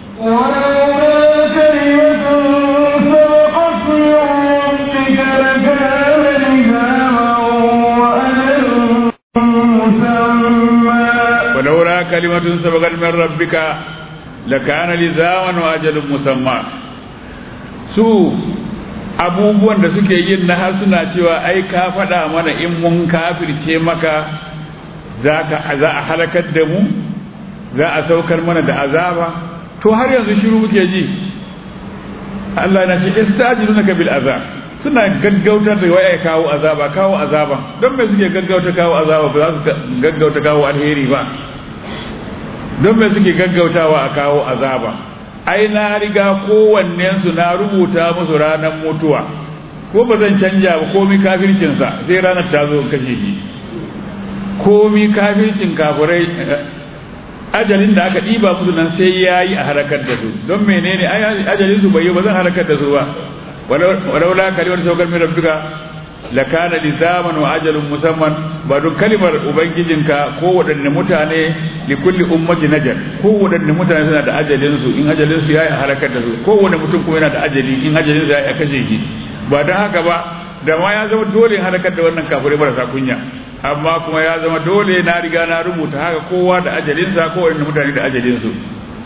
ولولا كلمة سبقت من ربك لكان لزاما وأجل مسمى su abubuwan da suke yin na har suna cewa ai ka faɗa mana in mun kafirce maka za a halakar da mu za a saukar mana da azaba to har yanzu shiru muke ji Allah na ce istajilunaka bil azab suna gaggautar da waya kawo azaba kawo azaba don me suke gaggauta kawo azaba ba za su gaggauta kawo alheri ba don me suke gaggautawa a kawo azaba ai na riga kowannen su na rubuta musu ranar mutuwa ko ba zan canja ba komi kafircin sa sai ranar ta zo kashe shi komi kafircin kafirai ajalin da aka diba musu nan sai yayi a harakar da su don menene ai ajalin su bai ba zan harakar da su ba walaula kalimar saukar min rabbika lakana lizaman wa ajalun musamman ba duk kalimar ubangijinka ko wadanne mutane li kulli ummati najal ko wadanne mutane suna da ajalin su in ajalin su yayi halakar da su ko wani mutum kuma yana da ajali in ajalin su yayi kashe shi ba dan haka ba da ma ya zama dole halakar da wannan kafirai marasa kunya amma kuma ya zama dole na riga na rubuta haka kowa da ajalin sa ko wadanne mutane da ajalin su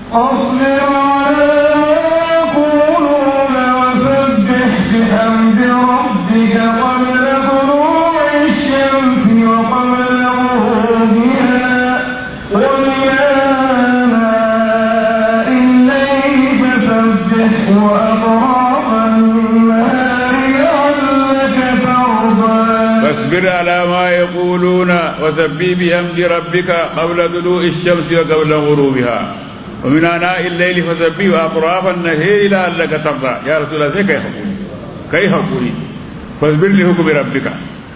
بحمد ربك قبل طلوع الشمس وقبل غروبها ومن آناء الليل فسبح وأطراف النهار لعلك ترضى فاصبر على ما يقولون وسبح بحمد ربك قبل طلوع الشمس وقبل غروبها ومن آناء الليل فسبح وأطراف النهار لعلك ترضى يا رسول الله sai kai hakuri kai hakuri fasbir li hukmi rabbika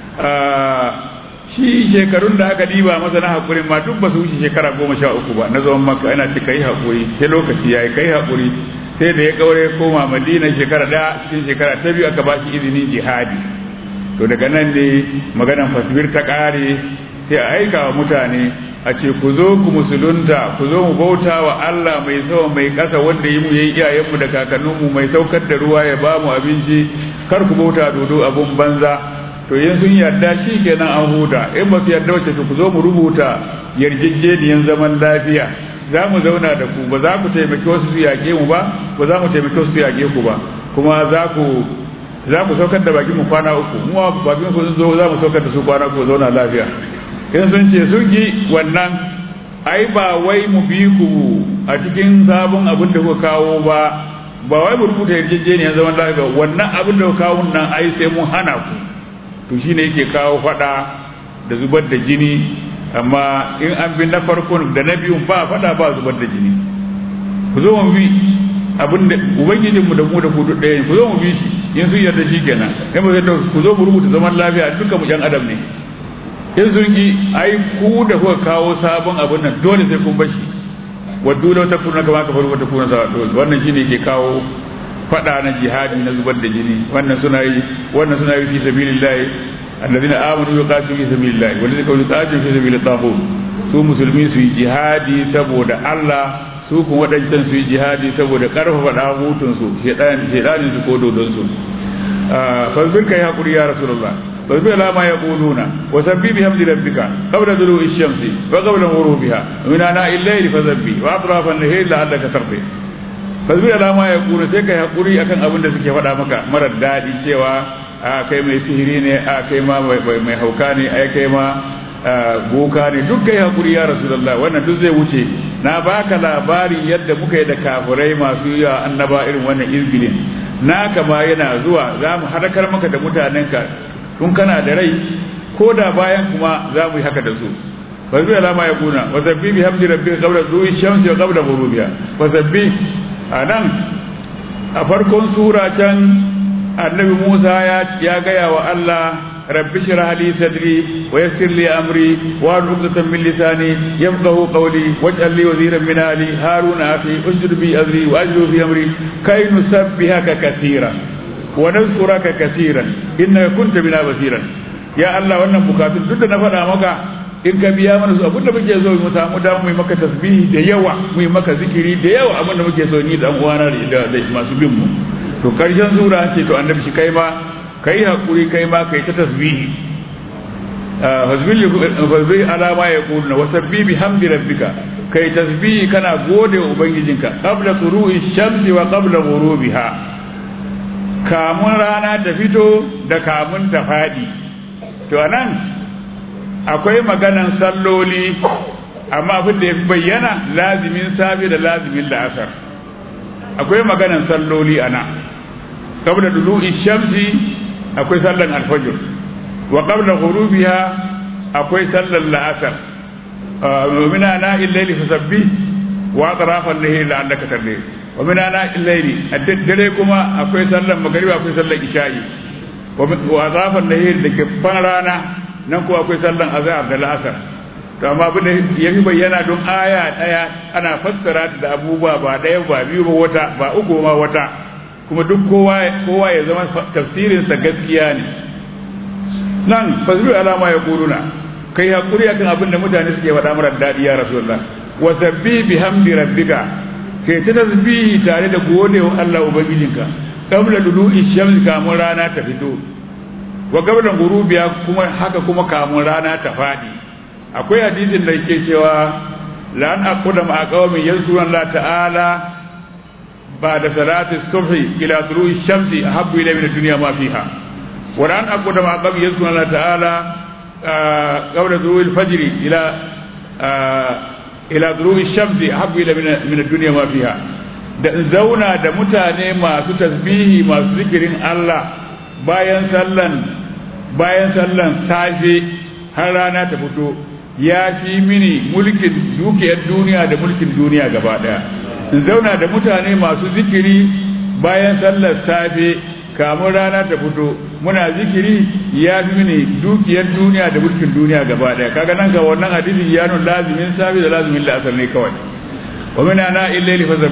shi shekarun da aka diba masa na hakurin ma duk ba su wuce shekara goma sha uku ba na zaman maka ina ce kai hakuri sai lokaci yayi kai hakuri sai da ya kaure koma Madina shekara da cikin shekara ta biyu aka ba shi izinin jihadi. To daga nan ne maganan fasbir ta kare sai a aika wa mutane a ce ku zo ku musulunta, ku zo mu bauta wa Allah mai sama mai ƙasa wanda yi mu yayi iyayenmu da kakanninmu mai saukar da ruwa ya ba mu abinci, kar ku bauta dodo abun banza. To yin sun yarda shi kenan an huta, in ba su yarda wace ku zo mu rubuta yarjejeniyan zaman lafiya, za mu zauna da ku, ba za ku taimaki wasu su yaƙe mu ba, ba za mu taimaki wasu su yaƙe ku ba, kuma za ku za ku saukar da bakin mu kwana uku, mu bakin ku sun zo za mu saukar da su kwana uku zauna lafiya. In sun ce sun ki wannan, ai ba wai mu bi ku a cikin sabon abin da kuka kawo ba, ba wai mu rubuta yarjejeniyar zaman lafiya, wannan abin da kuka kawo nan ai sai mun hana ku. To shine yake kawo fada da zubar da jini, amma in an bi na farkon da na biyun ba fada ba zubar da jini. Ku zo mu bi abin da ubangijin mu da mu da ku duk ɗaya, ku zo mu bi shi, in sun yarda shi kenan. In ba sai ku zo mu rubuta zaman lafiya, dukkan mu ƴan adam ne. In sun yi ai ku da kuka kawo sabon abin nan dole sai kun bashi, wadda da wata kuna kama ka faru wata kuna sa dole. Wannan shine ke kawo fada na jihadi na zubar da jini. Wannan suna yi wannan suna yi fi sabilillah, alladhina amanu yuqatilu fi sabilillah walladhina yuqatilu fi sabilit taghut. Su musulmi su yi jihadi saboda Allah, su kun wadancan su yi jihadi saboda karfafa dahutun su, shedan shedanin su ko dodon su. fa zirka ya hakuri ya rasulullah فاصبر على ما يقولون وسبح بحمد ربك قبل طلوع الشمس وقبل غروبها ومن آناء الليل فسبح وأطراف النهار لعلك ترضى. فاصبر على ما يقولون sai kai hakuri akan abin da suke faɗa maka marar daɗi cewa a kai mai sihiri ne, a kai ma mai hauka ne, ai kai ma boka ne, duk kai hakuri ya rasulullah, wannan duk zai wuce. Na baka labarin yadda muka yi da kafirai masu yi annaba irin wannan izgilin, naka ma yana zuwa, za mu harakar maka da mutanenka tun kana da rai, ko da bayan kuma za mu yi haka da su. Fasbi alama ya kuna wasabbi bi hamdi rabbika qabla dhuwi shamsi wa qabla ghurubiha. Wasabbi anan a farkon sura can annabi Musa ya ya gaya wa Allah rabbi shrah li sadri wa yassir li amri wa uqdatan min lisani yafqahu qawli waj'al li waziran min ali haruna akhi ushdud bi azri wa ajru fi amri kay nusabbihaka katira wa nazkuraka kaseeran innaka kunta bina basiran. Ya Allah, wannan bukatun duk da na faɗa maka in ka biya mana su abinda muke so mu samu da mu yi maka tasbihi da yawa, mu yi maka zikiri da yawa, abinda muke so ni da dan uwana da da masu bin mu. To karshen sura ce to annabi shi kai ma kai hakuri, kai ma kai ta tasbihi. Fasbih ala ma yaquluna wasabbi bihamdi rabbika, kai tasbihi kana gode wa ubangijinka qabla turu'i shamsi wa qabla ghurubiha, kamun rana ta fito da kamun ta faɗi. To anan akwai maganan salloli, amma abin da ya fi bayyana lazimin safi da lazimin la'asar. Akwai maganan salloli ana qabla dulu'i shamsi akwai sallan alfajr, wa qabla ghurubiha akwai sallan la'asar. wa min ana'il layli fasabbih wa atrafan nahari la'allaka tardi. wa min ana'il layli addare kuma akwai sallan magriba akwai sallan isha'i, wa atrafan nahari da gefan rana nan ko akwai sallan azhar da la'asar. To amma abin da yafi bayyana don aya daya ana fassara da abubuwa ba daya ba biyu ba wata ba uku ma wata, kuma duk kowa kowa ya zama tafsirin sa gaskiya ne. Nan fasbiru ala ma yaquluna, kai hakuri akan abin da mutane suke faɗa mara dadi ya rasulullah. Wa sabbi bihamdi rabbika, kai ta tasbihi tare da godewa Allah ubangijinka qabla dulu'i shamsi, kamun rana ta fito, wa qabla ghurubiha kuma haka kuma kamun rana ta fadi. Akwai hadisin da yake cewa la an aquda ma qawmin yazkuruna Allah ta'ala ba'da salati subhi ila dulu'i shamsi ahabbu ilayya min ad-dunya ma fiha, wa la an aquda ma qawmin yazkuruna Allah ta'ala qabla dulu'i al-fajr ila ila dulu'i shamsi ahabbu ilayya min ad-dunya ma fiha. Da zauna da mutane masu tasbihi masu zikirin Allah bayan sallan bayan sallan safe har rana ta fito ya fi mini mulkin dukiyar duniya da mulkin duniya gaba daya. In zauna da mutane masu zikiri bayan sallar safe kamun rana ta fito muna zikiri ya fi mini dukiyar duniya da mulkin duniya gaba daya. Kaga nan ga wannan hadisi ya nuna lazimin safe da lazimin la'asar ne kawai. wa min ana illayli fasabbi,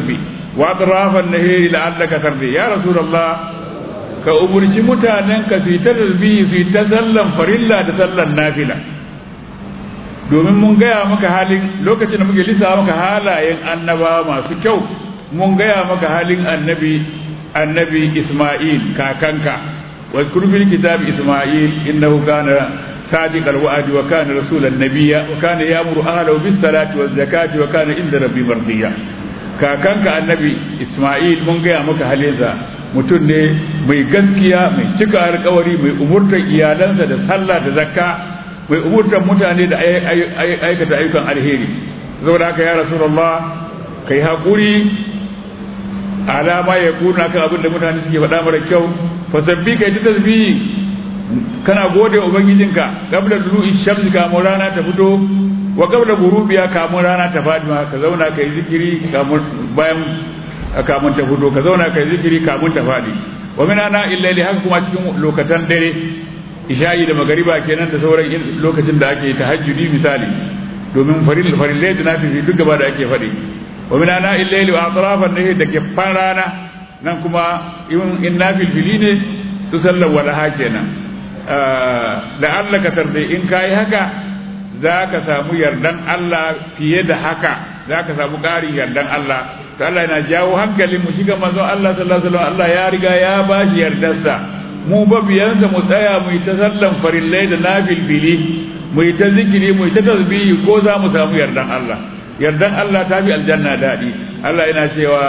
wa atrafan nahari la'allaka tardi ya rasulullah ka umurci mutanen ka su ta tasbihi su ta sallan farilla da sallan nafila domin mun gaya maka halin lokacin da muke lissa maka halayen annabawa masu kyau mun gaya maka halin annabi annabi Isma'il kakanka wa zkur fil kitabi Isma'il innahu kana sadiqal wa'di wa kana rasulan nabiyya wa kana ya'muru ahlahu bis salati waz zakati wa kana inda rabbi mardiya kakanka annabi Isma'il mun gaya maka halinsa mutum ne mai gaskiya mai cika alƙawari mai umurtar iyalansa da sallah da zakka mai umurtar mutane da aikata ayyukan alheri saboda haka ya rasulullah kai hakuri alama ya kuna kan abin da mutane suke faɗa mara kyau fasabbi kai ta tasbihi kana gode wa ubangijinka qabla dulu'i shamsi kamun rana ta fito wa qabla ghurubiha kamun rana ta fadi ma ka zauna kai zikiri kamun bayan kamun ta fito ka zauna kai zikiri kamun ta fadi wa min ana illa li haka kuma cikin lokatan dare isha'i da magariba kenan da sauran lokacin da ake tahajjudi misali domin faril farillai da nafi duk gaba da ake faɗi wa min ana illayli wa atrafan nahi da gefan rana nan kuma in nafil fili ne su sallar walaha kenan da Allah ka tarde in kai haka zaka samu yardan Allah fiye da haka zaka samu ƙarin yardan Allah to Allah yana jawo hankalin mu shiga manzon Allah sallallahu alaihi wasallam Allah ya riga ya bashi yardarsa mu ba biyansa mu tsaya mu ta sallan farillai da nafil fili mu ta zikiri mu ta tasbihi ko za mu samu yardan Allah yardan Allah ta fi aljanna daɗi Allah yana cewa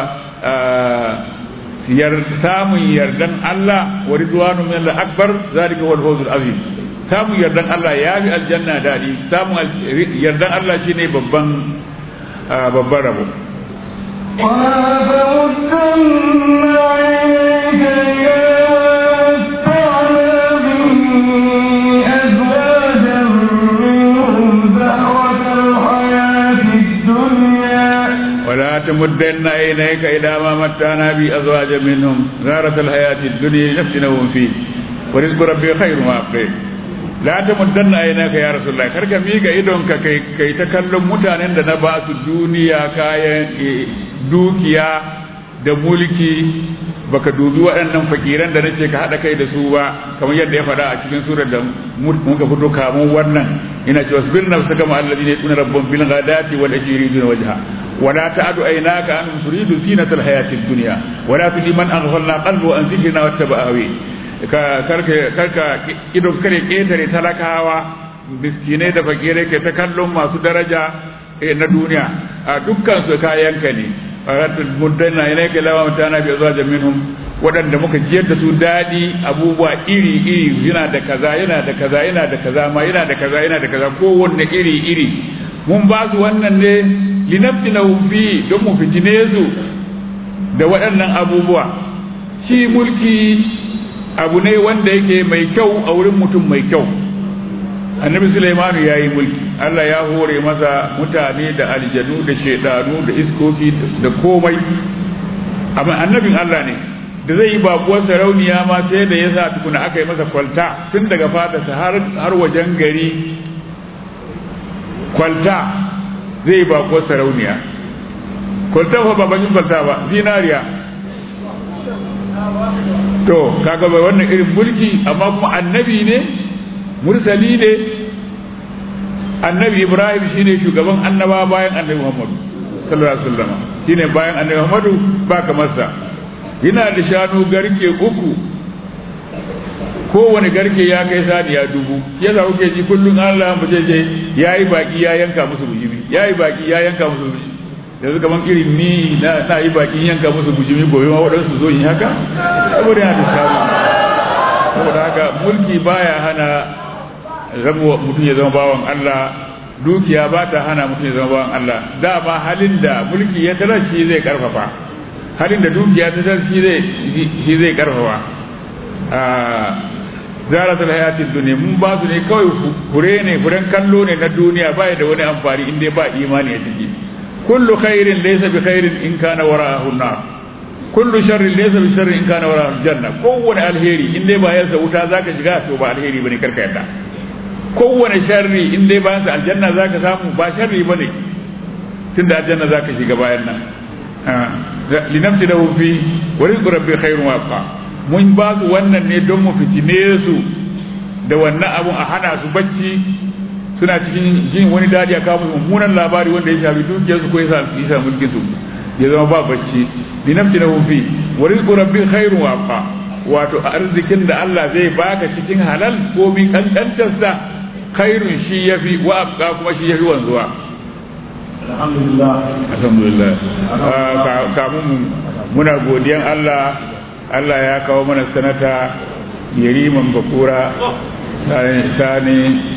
yar samun yardan Allah wa ridwanu min al-akbar zalika wal fawzul azim samun yardan Allah ya fi aljanna daɗi samun yardan Allah shine babban babban rabo ولا تمدن عينيك إلى ما متعنا به أزواجا منهم زهرة الحياة الدنيا لنفتنهم فيه ورزق ربي خير ما أبقي لا تمدن عينيك يا رسول الله كرك ميغا إدونك كي, كي تكلم متانين دا نبات الدنيا كايا دوكيا da mulki baka dubi waɗannan fakiran da nace ka hada kai da su ba kamar yadda ya faɗa a cikin surar da muka fito kamun wannan ina cewa sabir nafsaka ma alladhina yaquluna rabbum bil ghadati wal ajriduna wajha ولا تعد عيناك أن تريد زينة الحياة الدنيا ولا تجد من أغفلنا قلبه عن ذكرنا واتبع هواه karka ido kare ketare talakawa miskinai da fakirai ke ta kallon masu daraja na duniya a dukkan su kayanka ne ratul muddanna ilayka lawa mutana bi azwajin minhum wadanda muka jiyar da su dadi abubuwa iri iri yana da kaza yana da kaza yana da kaza ma yana da kaza yana da kaza kowanne iri iri mun ba su wannan ne linaftinahum fi don mu fitine su da waɗannan abubuwa shi mulki abu ne wanda yake mai kyau a wurin mutum mai kyau annabi Sulaimanu ya yi mulki Allah ya hore masa mutane da aljanu da shedanu da iskoki da komai amma annabin Allah ne da zai yi babuwar sarauniya ma sai da ya sa tukuna aka yi masa kwalta tun daga fatarsa har har wajen gari kwalta zai yi babuwar sarauniya kwalta fa ba bakin kwalta ba zinariya to kaga bai wannan irin mulki amma kuma annabi ne mursali ne annabi Ibrahim shine shugaban annaba bayan annabi Muhammadu sallallahu alaihi wasallam shine bayan annabi Muhammadu ba kamar sa yana da shanu garke uku kowane garke ya kai saniya dubu yasa kuke ji kullun Allah mu je yayi baki ya yanka musu bujimi yayi baki ya yanka musu bujimi yanzu kaman irin ni na na yi bakin yanka musu bujimi gobe ma wadansu zo yin haka saboda yana da shanu saboda haka mulki baya hana zama mutum ya zama bawan Allah dukiya ba ta hana mutum ya zama bawan Allah dama halin da mulki ya tarar shi zai karfafa halin da dukiya ta tarar shi zai shi zai karfafa a zaratul hayatid dunya mun ba su ne kawai hure ne furen kallo ne na duniya ba da wani amfani inda ba imani a ciki kullu khairin laysa bi khairin in kana wara'ahu an-nar kullu sharrin laysa bi sharrin in kana wara'ahu al-janna kowane alheri in dai ba yansa wuta zaka shiga to ba alheri bane karka yadda kowane sharri in dai bayan sa aljanna zaka samu ba sharri bane tunda aljanna zaka shiga bayan nan linamti da fi wa rizqu rabbi khairun wa abqa mun ba su wannan ne don mu fitine su da wannan abun a hana su bacci suna cikin jin wani dadi a kawo musu mummunan labari wanda ya shafi dukiyar su ko ya sa mulkin su ya zama ba bacci linamti da fi wa rizqu rabbi khairun wa abqa wato arzikin da Allah zai baka cikin halal ko bi kankantar sa khairun shi yafi wa abqa kuma shi yafi wanzuwa alhamdulillah alhamdulillah kamun muna godiyan Allah Allah ya kawo mana sanata yariman bakura sani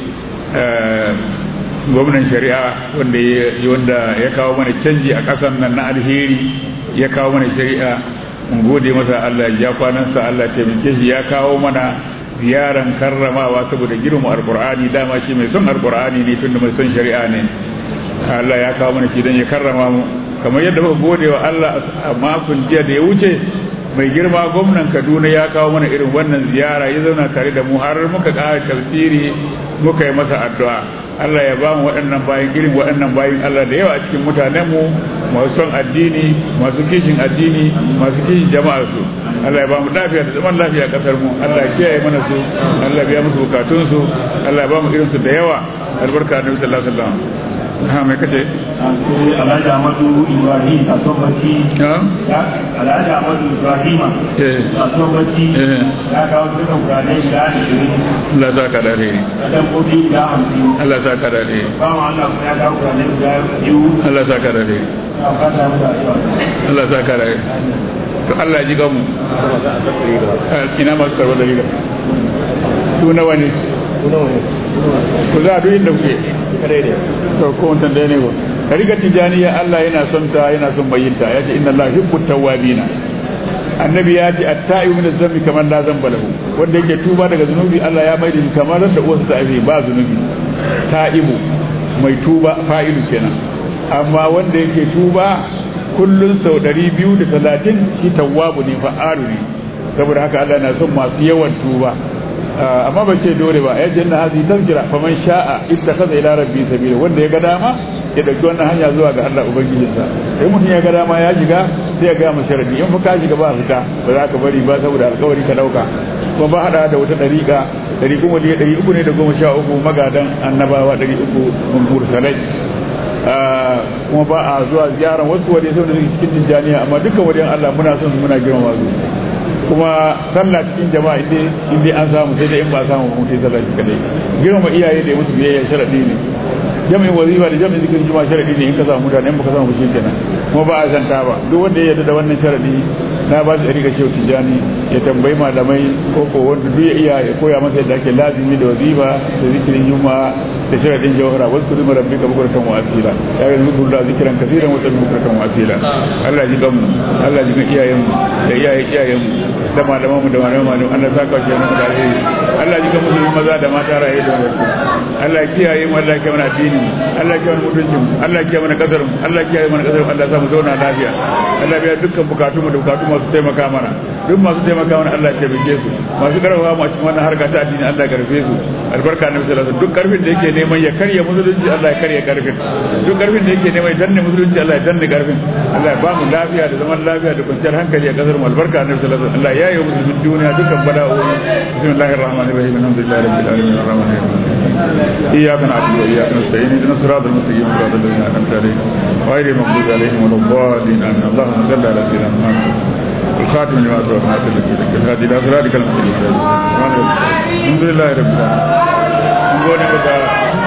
gwamnan shari'a wanda wanda ya kawo mana canji a ƙasar nan na alheri ya kawo mana shari'a mun gode masa Allah ya kwanansa Allah taimake shi ya kawo mana ziyaran karramawa saboda girma alqur'ani dama shi mai son alqur'ani ne tunda mai son shari'a ne Allah ya kawo mana shi dan ya karrama mu kamar yadda muka gode wa Allah a makon jiya da ya wuce mai girma gwamnan Kaduna ya kawo mana irin wannan ziyara ya zauna tare da mu har muka ƙara tafsiri muka yi masa addu'a Allah ya ba mu waɗannan bayin irin waɗannan bayin Allah da yawa a cikin mutanen mu masu son addini masu kishin addini masu kishin jama'ar su Allah ya ba mu lafiya da zaman lafiya a kasar mu Allah ya kiyaye mana su Allah ya biya musu bukatun su Allah ya ba mu irin su da yawa albarka annabi sallallahu alaihi wasallam ha mai kace Alhaji Ahmadu Ibrahim a Sobaci Alhaji Ahmadu Ibrahim a Sobaci ya kawo dukkan gurane da ashirin Allah za ka dare dan kudi da hamsin Allah za ka dare ba mu Allah ya kawo gurane da biyu Allah za ka dare Allah za ka dare to Allah ya ji gamu ina masu karɓar da riga su nawa ne ku za a duk inda kuke to ko wancan da ne ko riga tijaniya Allah yana son ta yana son bayyinta ya ce inna Allah yuhibbu tawwabina annabi ya ce at-ta'ibu min az-zambi kamar la zamba lahu wanda yake tuba daga zunubi Allah ya mai da shi kamar da uwarsa ta aibe ba zunubi ta'ibu mai tuba fa'ilu kenan amma wanda yake tuba kullun sau ɗari biyu da talatin shi tawwabu ne fa'alu ne saboda haka Allah na son masu yawan tuba amma ba ce dole ba ya janna hazi tazkira faman sha'a ittakhadha ila rabbi sabila wanda ya ga dama ya dauki wannan hanya zuwa ga Allah ubangijinsa sai mutum ya ga dama ya shiga sai ya ga mu sharadi in fa ka shiga ba fita ba za ka bari ba saboda alƙawari ka dauka kuma ba hada da wata dariƙa dariƙun wali ɗari uku ne da goma sha uku magadan annabawa ɗari uku mun mursalai kuma ba a zuwa ziyaran wasu wani sau da cikin tijjaniya amma dukkan wajen Allah muna son muna girma su kuma sallah cikin jama'a inda inda an samu sai da in ba samu mutai sallah shi kadai girma iyaye da musu biyayya sharadi ne jami'in wazifa da jami'in zikirin juma'a sharadi ne in ka samu mutane in baka samu shi kenan kuma ba a zanta ba duk wanda ya yarda da wannan sharadi na ba shi riga shehu tijani ya tambayi malamai ko ko wanda duk ya iya ya koya masa yadda ake lazimi da wazifa da zikirin juma'a da sharadin jawhara wasu kuma rabbika bukuratan wa asila ya yi zukur da zikiran kasiran wata bukuratan wa asila Allah ji gamu Allah ji ga iyayen mu da iyaye iyayen mu da malaman mu da malaman mu Allah saka shi mu da alheri Allah ji ga musulmi maza da mata raye da wasu Allah ya kiyaye mu Allah ya kiyaye mana addini Allah ya kiyaye mutuncin mu Allah ya kiyaye mana kasar mu Allah ya kiyaye mana kasar mu Allah ya sa mu zauna lafiya Allah ya biya dukkan bukatun mu da bukatun masu taimaka mana duk masu taimaka mana Allah ya taimake su masu karfafa mu a cikin wannan harka ta addini Allah ya karfe su albarka na sallallahu alaihi duk karfin da yake neman ya karya musulunci Allah ya karya karfin duk karfin da yake neman ya danne musulunci Allah ya danne karfin Allah ya ba mu lafiya da zaman lafiya da kwanciyar hankali a kasar mu albarka na sallallahu alaihi Allah ya yi musulmin duniya dukkan bala'o'i bismillahir rahmanir rahim alhamdulillahi rabbil alamin arrahmanir rahim iyyaka na'budu wa iyyaka nasta'in ihdinas siratal mustaqim siratal ladzina an'amta alaihim ghayril maghdubi alaihim waladdallin allahumma salli ala sayyidina muhammad الخاتم لما سبق ناصر لك الهادي الى صراطك المستقيم الحمد لله رب العالمين